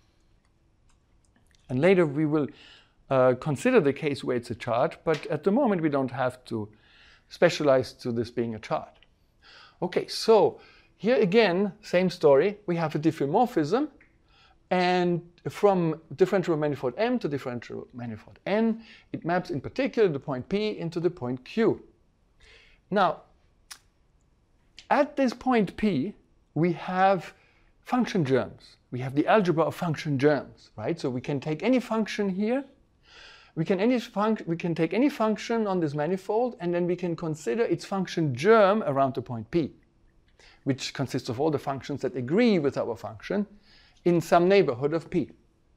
And later we will consider the case where it's a chart, but at the moment we don't have to specialize to this being a chart. Okay, so here again, same story. We have a diffeomorphism, and from differentiable manifold M to differentiable manifold N, it maps in particular the point P into the point Q. Now, at this point P, we have function germs. We have the algebra of function germs, right? So we can take any function here. We can take any function on this manifold, and then we can consider its function germ around the point P, which consists of all the functions that agree with our function in some neighborhood of P.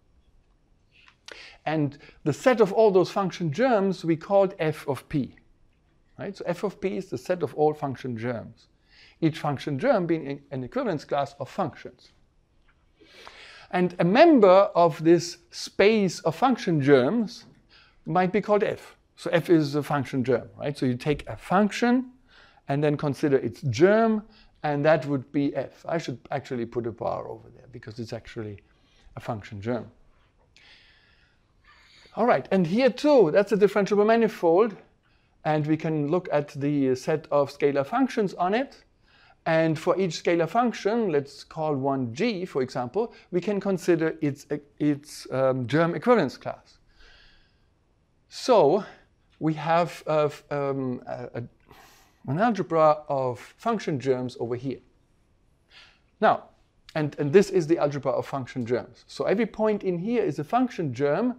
And the set of all those function germs we called f of P, right? So f of P is the set of all function germs, each function germ being an equivalence class of functions. And a member of this space of function germs might be called f. So f is a function germ, right? So you take a function and then consider its germ, and that would be f. I should actually put a bar over there because it's actually a function germ. All right, and here too, that's a differentiable manifold, and we can look at the set of scalar functions on it. And for each scalar function, let's call one G, for example, we can consider its germ equivalence class. So we have an algebra of function germs over here. Now, and this is the algebra of function germs. So every point in here is a function germ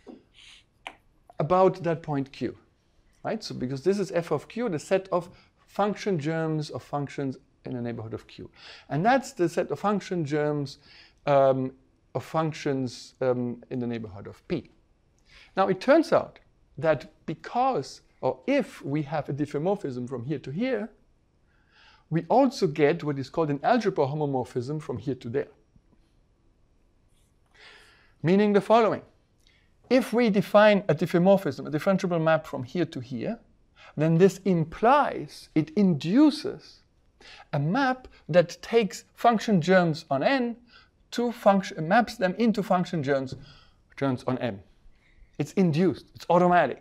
about that point Q, right? So because this is f of Q, the set of function germs of functions in the neighborhood of Q. And that's the set of function germs of functions in the neighborhood of P. Now it turns out that because, or if we have a diffeomorphism from here to here, we also get what is called an algebra homomorphism from here to there. Meaning the following. If we define a diffeomorphism, a differentiable map from here to here, then this implies, it induces a map that takes function germs on n to maps them into function germs on m. It's induced, it's automatic.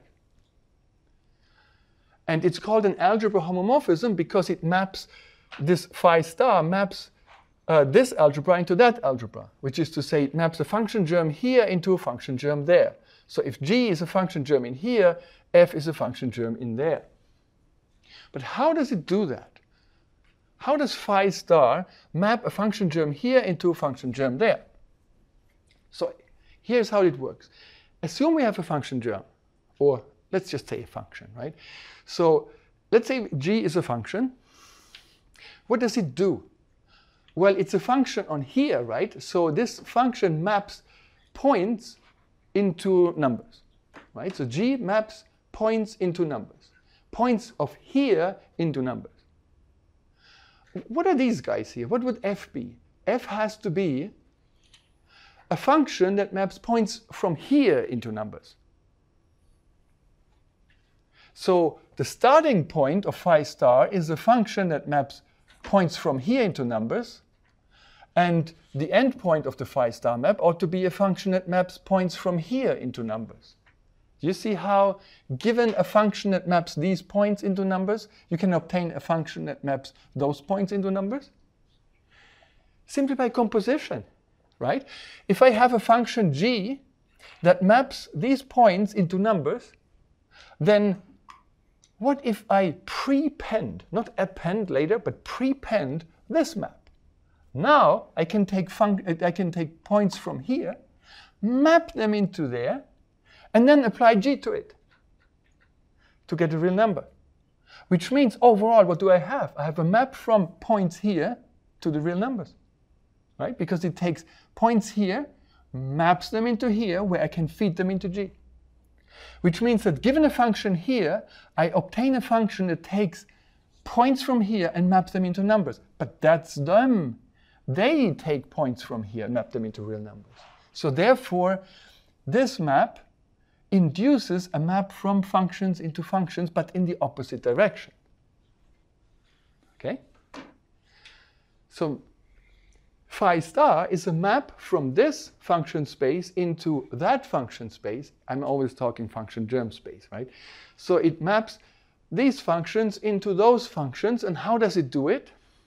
And it's called an algebra homomorphism because it maps, this phi star maps this algebra into that algebra, which is to say it maps a function germ here into a function germ there. So if G is a function germ in here, F is a function germ in there. But how does it do that? How does phi star map a function germ here into a function germ there? So here's how it works. Assume we have a function germ, or let's just say a function, right? So let's say G is a function. What does it do? Well, it's a function on here, right? So this function maps points into numbers, right? So G maps points into numbers. Points of here into numbers. What are these guys here? What would F be? F has to be a function that maps points from here into numbers. So the starting point of phi star is a function that maps points from here into numbers, and the end point of the phi star map ought to be a function that maps points from here into numbers. Do you see how, given a function that maps these points into numbers, you can obtain a function that maps those points into numbers? Simply by composition, right? If I have a function G that maps these points into numbers, then what if I prepend, not append later, but prepend this map? Now I can take points from here, map them into there, and then apply G to it to get a real number. Which means overall, what do I have? I have a map from points here to the real numbers, right? Because it takes points here, maps them into here, where I can feed them into G. Which means that given a function here, I obtain a function that takes points from here and maps them into numbers. But that's them. They take points from here and map them into real numbers. So therefore, this map induces a map from functions into functions, but in the opposite direction. Okay? So phi star is a map from this function space into that function space. I'm always talking function germ space, right? So it maps these functions into those functions, and how does it do it?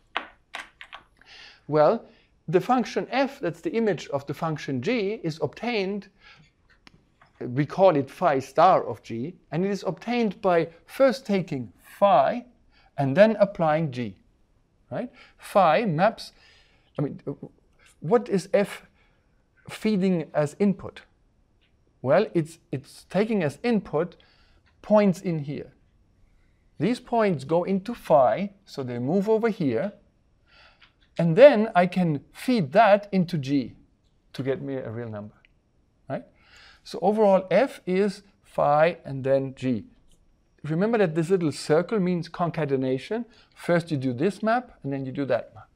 Well, the function f, that's the image of the function g, is obtained, we call it phi star of g, and it is obtained by first taking phi and then applying g, right? Phi maps, what is f feeding as input? Well, it's taking as input points in here. These points go into phi, so they move over here, and then I can feed that into g to get me a real number, right? So overall, f is phi and then g. Remember that this little circle means concatenation. First you do this map, and then you do that map.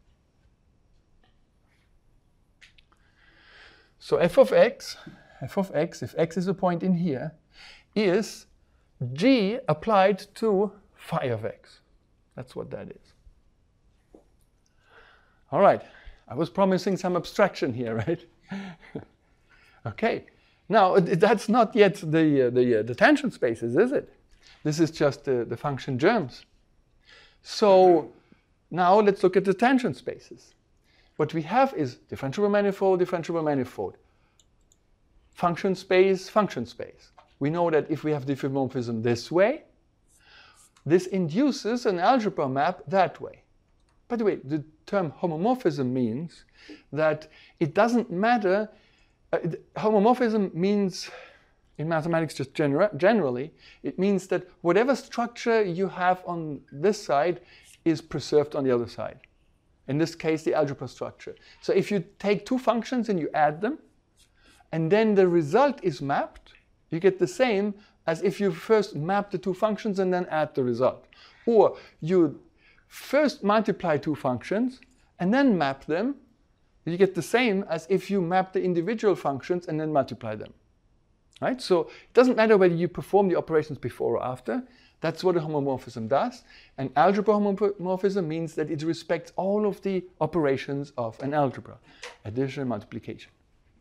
So f of x, if x is a point in here, is g applied to phi of x. That's what that is. All right, I was promising some abstraction here, right? Okay, now that's not yet the tangent spaces, is it? This is just the function germs. So now let's look at the tangent spaces. What we have is differentiable manifold, function space, function space. We know that if we have diffeomorphism this way, this induces an algebra map that way. By the way, the term homomorphism means that it doesn't matter. Homomorphism means, in mathematics just generally, it means that whatever structure you have on this side is preserved on the other side. In this case, the algebra structure. So if you take two functions and you add them, and then the result is mapped, you get the same as if you first map the two functions and then add the result. Or you first multiply two functions and then map them, you get the same as if you map the individual functions and then multiply them. Right? So it doesn't matter whether you perform the operations before or after. That's what a homomorphism does. And algebra homomorphism means that it respects all of the operations of an algebra, addition and multiplication.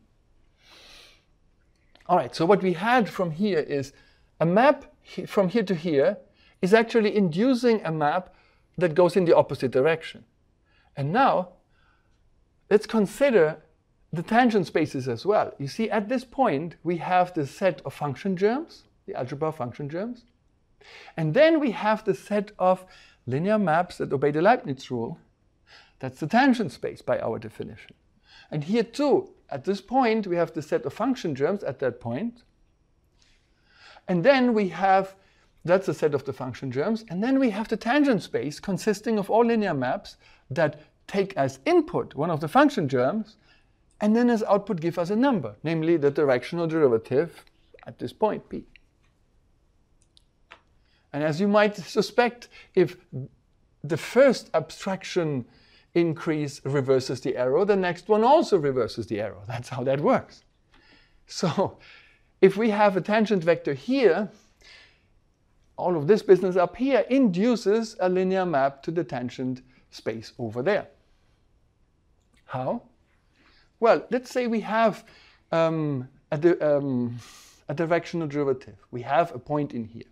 All right, so what we had from here is a map from here to here is actually inducing a map that goes in the opposite direction. And now, let's consider the tangent spaces as well. You see, at this point, we have the set of function germs, the algebra function germs. And then we have the set of linear maps that obey the Leibniz rule. That's the tangent space by our definition. And here too, at this point, we have the set of function germs at that point. And then we have, that's the set of the function germs. And then we have the tangent space consisting of all linear maps that take as input one of the function germs and then as output give us a number, namely the directional derivative at this point, P. And as you might suspect, if the first abstraction increase reverses the arrow, the next one also reverses the arrow. That's how that works. So if we have a tangent vector here, all of this business up here induces a linear map to the tangent space over there. How? Well, let's say we have a directional derivative. We have a point in here.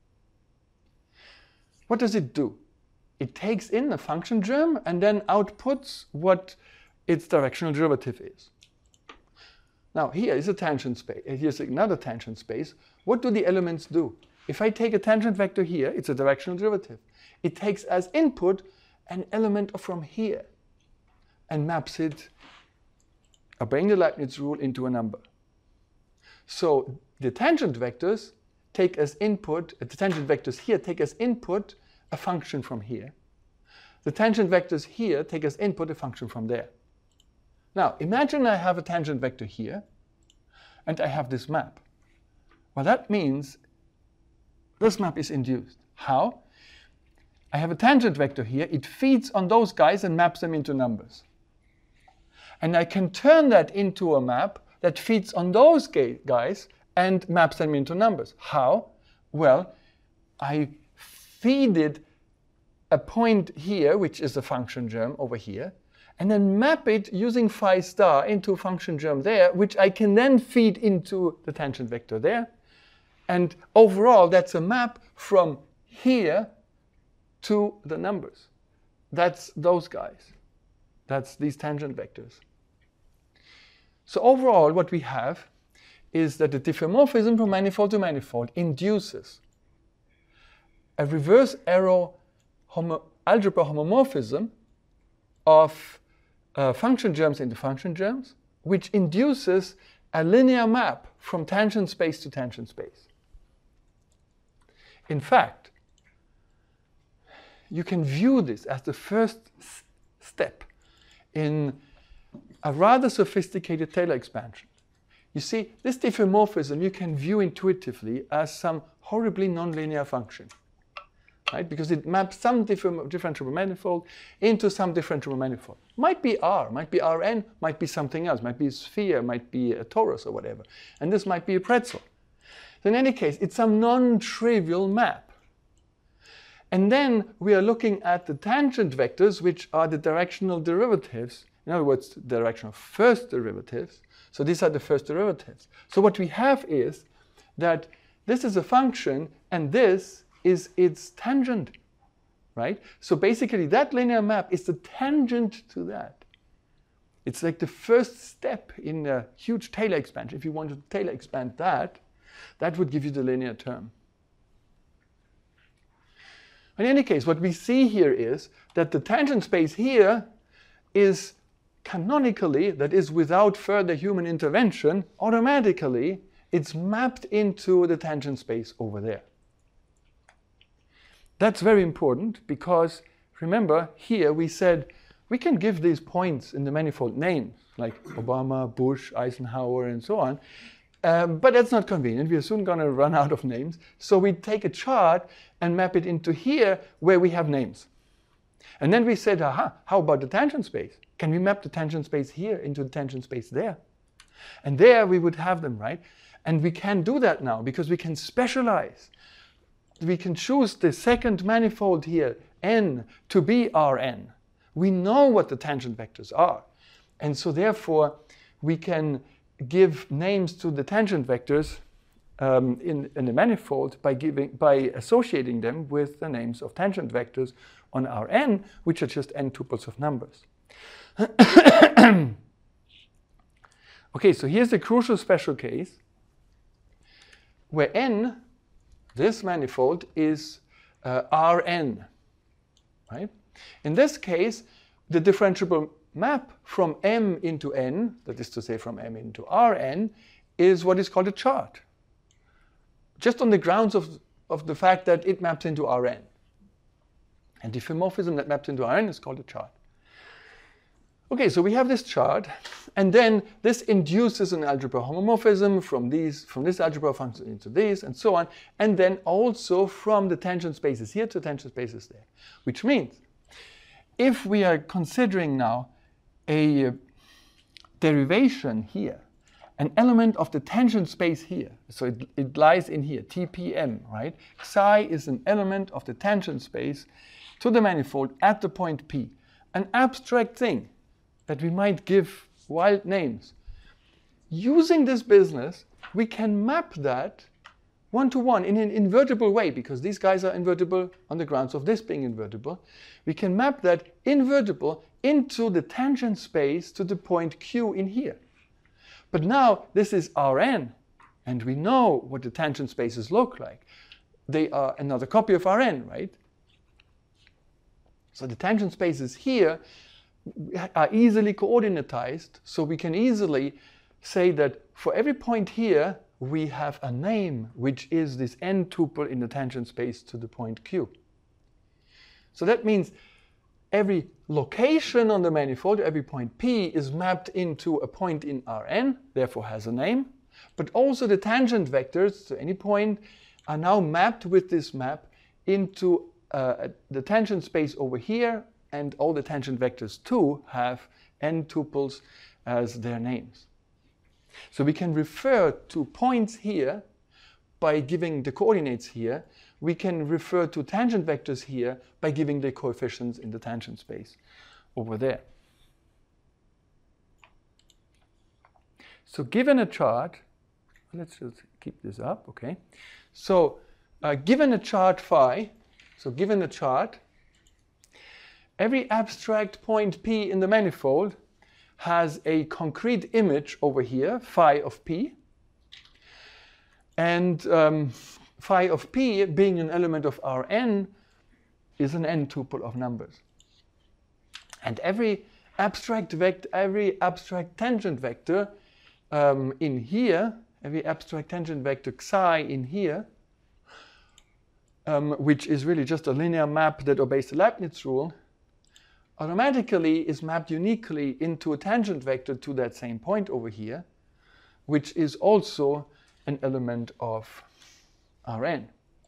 What does it do? It takes in a function germ and then outputs what its directional derivative is. Now, here is a tangent space. Here's another tangent space. What do the elements do? If I take a tangent vector here, it's a directional derivative. It takes as input an element from here and maps it, obeying the Leibniz rule, into a number. So the tangent vectors take as input, the tangent vectors here take as input a function from here. The tangent vectors here take as input a function from there. Now, imagine I have a tangent vector here, and I have this map. Well, that means this map is induced. How? I have a tangent vector here. It feeds on those guys and maps them into numbers. And I can turn that into a map that feeds on those guys and maps them into numbers. How? Well, I feed a point here, which is a function germ over here, and then map it using phi star into a function germ there, which I can then feed into the tangent vector there. And overall, that's a map from here to the numbers. That's those guys. That's these tangent vectors. So overall, what we have is that the diffeomorphism from manifold to manifold induces a reverse arrow algebra homomorphism of function germs into function germs, which induces a linear map from tangent space to tangent space. In fact, you can view this as the first step in a rather sophisticated Taylor expansion. You see, this diffeomorphism you can view intuitively as some horribly nonlinear function, right? Because it maps some differentiable manifold into some differentiable manifold. Might be R, might be Rn, might be something else, might be a sphere, might be a torus or whatever. And this might be a pretzel. So in any case, it's some non-trivial map. And then we are looking at the tangent vectors, which are the directional derivatives, In other words, the direction of first derivatives. So these are the first derivatives. So what we have is that this is a function and this is its tangent, right? So basically that linear map is the tangent to that. It's like the first step in a huge Taylor expansion. If you want to Taylor expand that, that would give you the linear term. In any case, what we see here is that the tangent space here is canonically, that is without further human intervention, automatically it's mapped into the tangent space over there. That's very important because, remember, here we said we can give these points in the manifold names, like Obama, Bush, Eisenhower, and so on. But that's not convenient. We are soon going to run out of names. So we take a chart and map it into here where we have names. And then we said, aha, how about the tangent space? Can we map the tangent space here into the tangent space there? And there we would have them, right? And we can do that now because we can specialize. We can choose the second manifold here, n, to be Rn. We know what the tangent vectors are. And so therefore, we can give names to the tangent vectors in the manifold by associating them with the names of tangent vectors on Rn, which are just n tuples of numbers. Okay, so here's a crucial special case where n, this manifold, is Rn, right? In this case, the differentiable map from M into N, that is to say from M into Rn, is what is called a chart. Just on the grounds of the fact that it maps into Rn. And the diffeomorphism that maps into Rn is called a chart. Okay, so we have this chart, and then this induces an algebra homomorphism from this algebra function into these, and so on, and then also from the tangent spaces here to tangent spaces there. Which means, if we are considering now a derivation here, an element of the tangent space here, so it lies in here, TPM, right? Psi is an element of the tangent space to the manifold at the point P, an abstract thing that we might give wild names. Using this business, we can map that one-to-one in an invertible way, because these guys are invertible on the grounds of this being invertible. We can map that invertible into the tangent space to the point Q in here. But now this is Rn, and we know what the tangent spaces look like. They are another copy of Rn, right? So the tangent spaces here are easily coordinatized, so we can easily say that for every point here, we have a name, which is this n tuple in the tangent space to the point Q. So that means every location on the manifold, every point P, is mapped into a point in Rn, therefore has a name. But also the tangent vectors, so any point, are now mapped with this map into the tangent space over here, and all the tangent vectors too have n tuples as their names. So we can refer to points here by giving the coordinates here. We can refer to tangent vectors here by giving the coefficients in the tangent space over there. So given a chart, let's just keep this up, okay? So given a chart phi, so given a chart, every abstract point P in the manifold has a concrete image over here, phi of P. And phi of P, being an element of Rn, is an n tuple of numbers. And every abstract tangent vector in here, every abstract tangent vector psi in here, which is really just a linear map that obeys the Leibniz rule, automatically is mapped uniquely into a tangent vector to that same point over here, which is also an element of Rn.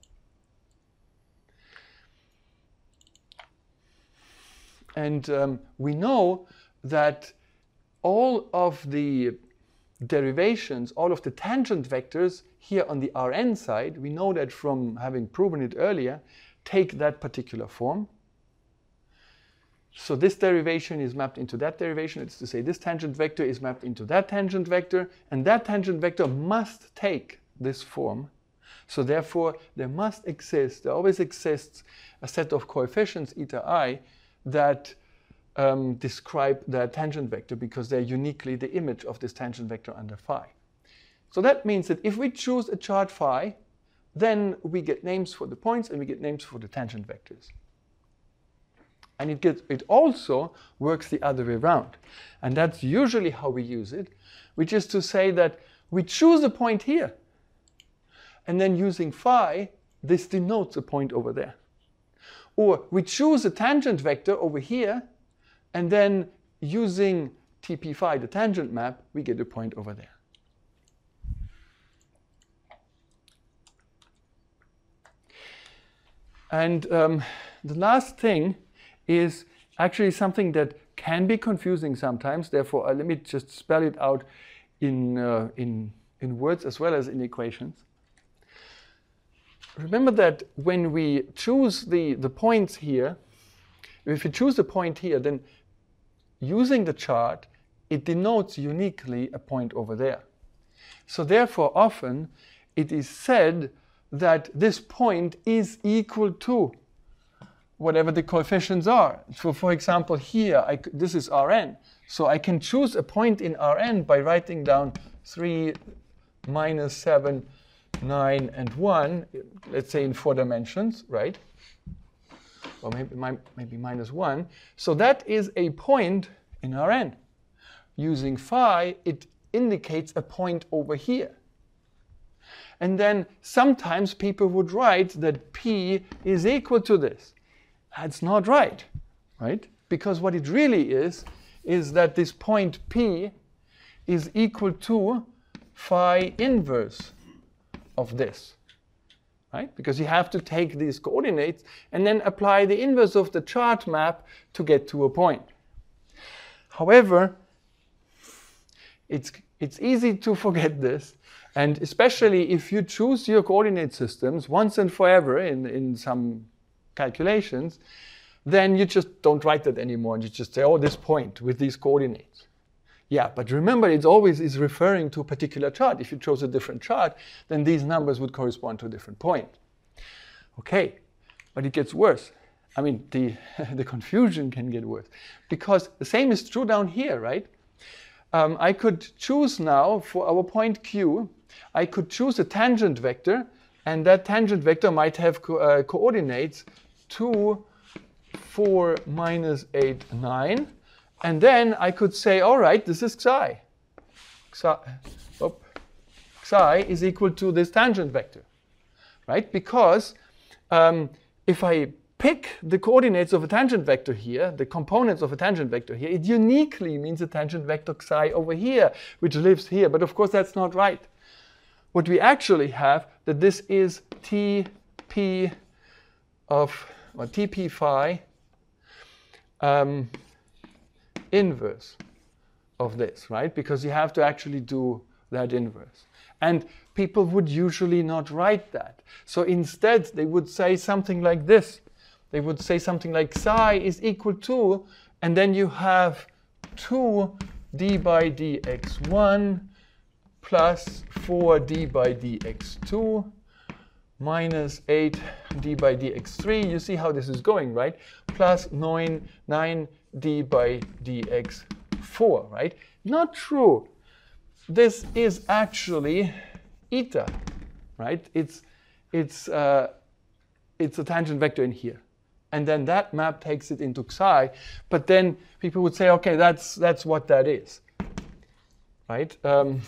And we know that all of the derivations, all of the tangent vectors here on the Rn side, we know that from having proven it earlier, take that particular form. So this derivation is mapped into that derivation. It's to say this tangent vector is mapped into that tangent vector, and that tangent vector must take this form. So therefore, there always exists a set of coefficients eta I that describe the tangent vector because they're uniquely the image of this tangent vector under phi. So that means that if we choose a chart phi, then we get names for the points and we get names for the tangent vectors. And it also works the other way around. And that's usually how we use it, which is to say that we choose a point here. And then using phi, this denotes a point over there. Or we choose a tangent vector over here, and then using TP phi, the tangent map, we get a point over there. And the last thing is actually something that can be confusing sometimes. Therefore, let me just spell it out in words as well as in equations. Remember that when we choose the points here, if you choose the point here, then using the chart, it denotes uniquely a point over there. So therefore, often it is said that this point is equal to whatever the coefficients are. So for example, here, this is Rn. So I can choose a point in Rn by writing down 3, -7, 9, and 1, let's say in 4 dimensions, right? Or maybe -1. So that is a point in Rn. Using phi, it indicates a point over here. And then sometimes people would write that P is equal to this. That's not right? Because what it really is that this point P is equal to phi inverse of this, right? Because you have to take these coordinates and then apply the inverse of the chart map to get to a point. However, it's easy to forget this, and especially if you choose your coordinate systems once and forever in some calculations, then you just don't write that anymore and you just say, oh, this point with these coordinates. Yeah, but remember, it always is referring to a particular chart. If you chose a different chart, then these numbers would correspond to a different point. Okay, but it gets worse. I mean, the confusion can get worse. Because the same is true down here, right? I could choose now for our point Q, I could choose a tangent vector, and that tangent vector might have coordinates 2, 4, -8, 9. And then I could say, all right, this is psi. Psi is equal to this tangent vector, right? Because if I pick the coordinates of a tangent vector here, the components of a tangent vector here, it uniquely means a tangent vector psi over here, which lives here. But of course, that's not right. What we actually have, that this is TP phi inverse of this, right? Because you have to actually do that inverse. And people would usually not write that. So instead, they would say something like this. They would say something like psi is equal to, and then you have 2d by dx1 plus 4d by dx2 minus 8d by dx3. You see how this is going, right? Plus 9d by dx4, right? Not true. This is actually eta, right? It's a tangent vector in here. And then that map takes it into psi. But then people would say, okay, that's what that is, right?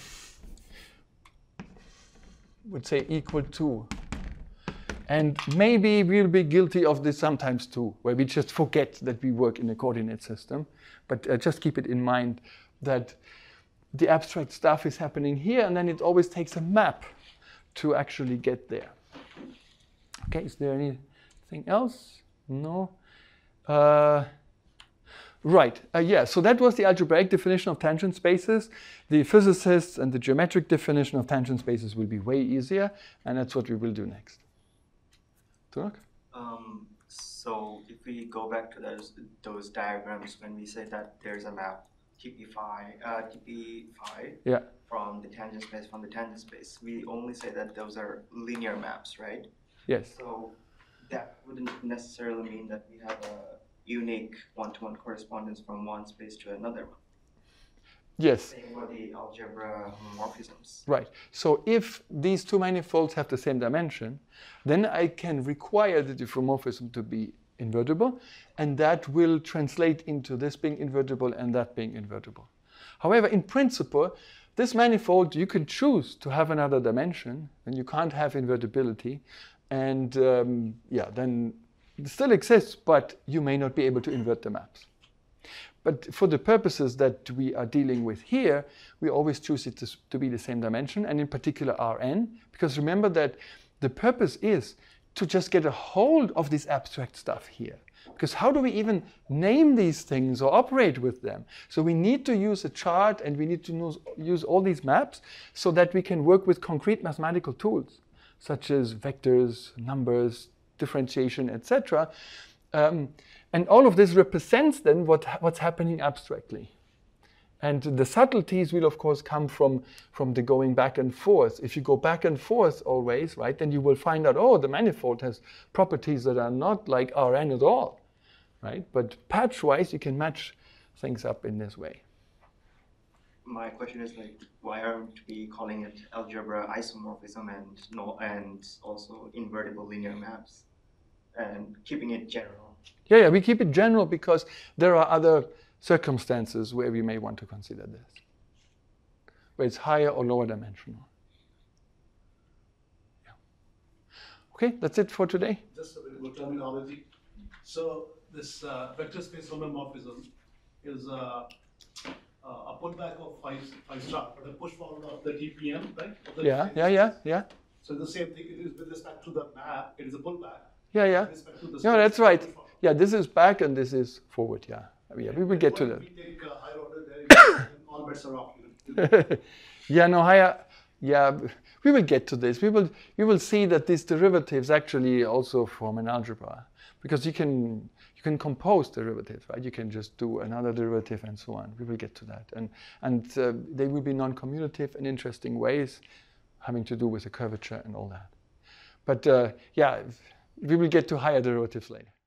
Would say equal to. And maybe we'll be guilty of this sometimes too, where we just forget that we work in a coordinate system. But just keep it in mind that the abstract stuff is happening here, and then it always takes a map to actually get there. Okay, is there anything else? No? Right, yeah, so that was the algebraic definition of tangent spaces. The physicists and the geometric definition of tangent spaces will be way easier, and that's what we will do next. Turk? So if we go back to those diagrams, when we say that there's a map TP5 Yeah. from the tangent space, we only say that those are linear maps, right? Yes. So that wouldn't necessarily mean that we have a unique one-to-one correspondence from one space to another one. Yes. Same for the algebra homomorphisms. Right. So if these two manifolds have the same dimension, then I can require the diffeomorphism to be invertible, and that will translate into this being invertible and that being invertible. However, in principle, this manifold, you can choose to have another dimension, and you can't have invertibility, and then it still exists, but you may not be able to invert the maps. But for the purposes that we are dealing with here, we always choose it to be the same dimension, and in particular Rn, because remember that the purpose is to just get a hold of this abstract stuff here. Because how do we even name these things or operate with them? So we need to use a chart, and we need to use all these maps so that we can work with concrete mathematical tools, such as vectors, numbers, differentiation, etc. And all of this represents then what's happening abstractly. And the subtleties will, of course, come from the going back and forth. If you go back and forth always, right, then you will find out, oh, the manifold has properties that are not like Rn at all, right? But patch-wise, you can match things up in this way. My question is, like, why aren't we calling it algebra isomorphism and also invertible linear maps and keeping it general? Yeah, we keep it general because there are other circumstances where we may want to consider this, where it's higher or lower dimensional. Yeah. Okay, that's it for today. Just a bit of terminology. So this vector space homomorphism is a pullback of 5 star, but a push forward of the DPM, right? Yeah. So the same thing it is with respect to the map. It is a pullback. Yeah. With respect to the No, that's space, right. Yeah, this is back and this is forward. Yeah, we will get to that. We take higher order derivatives, and all bets are off. Higher. Yeah, we will get to this. We will see that these derivatives actually also form an algebra, because you can compose derivatives, right? You can just do another derivative and so on. We will get to that, and they will be non-commutative in interesting ways, having to do with the curvature and all that. But we will get to higher derivatives later.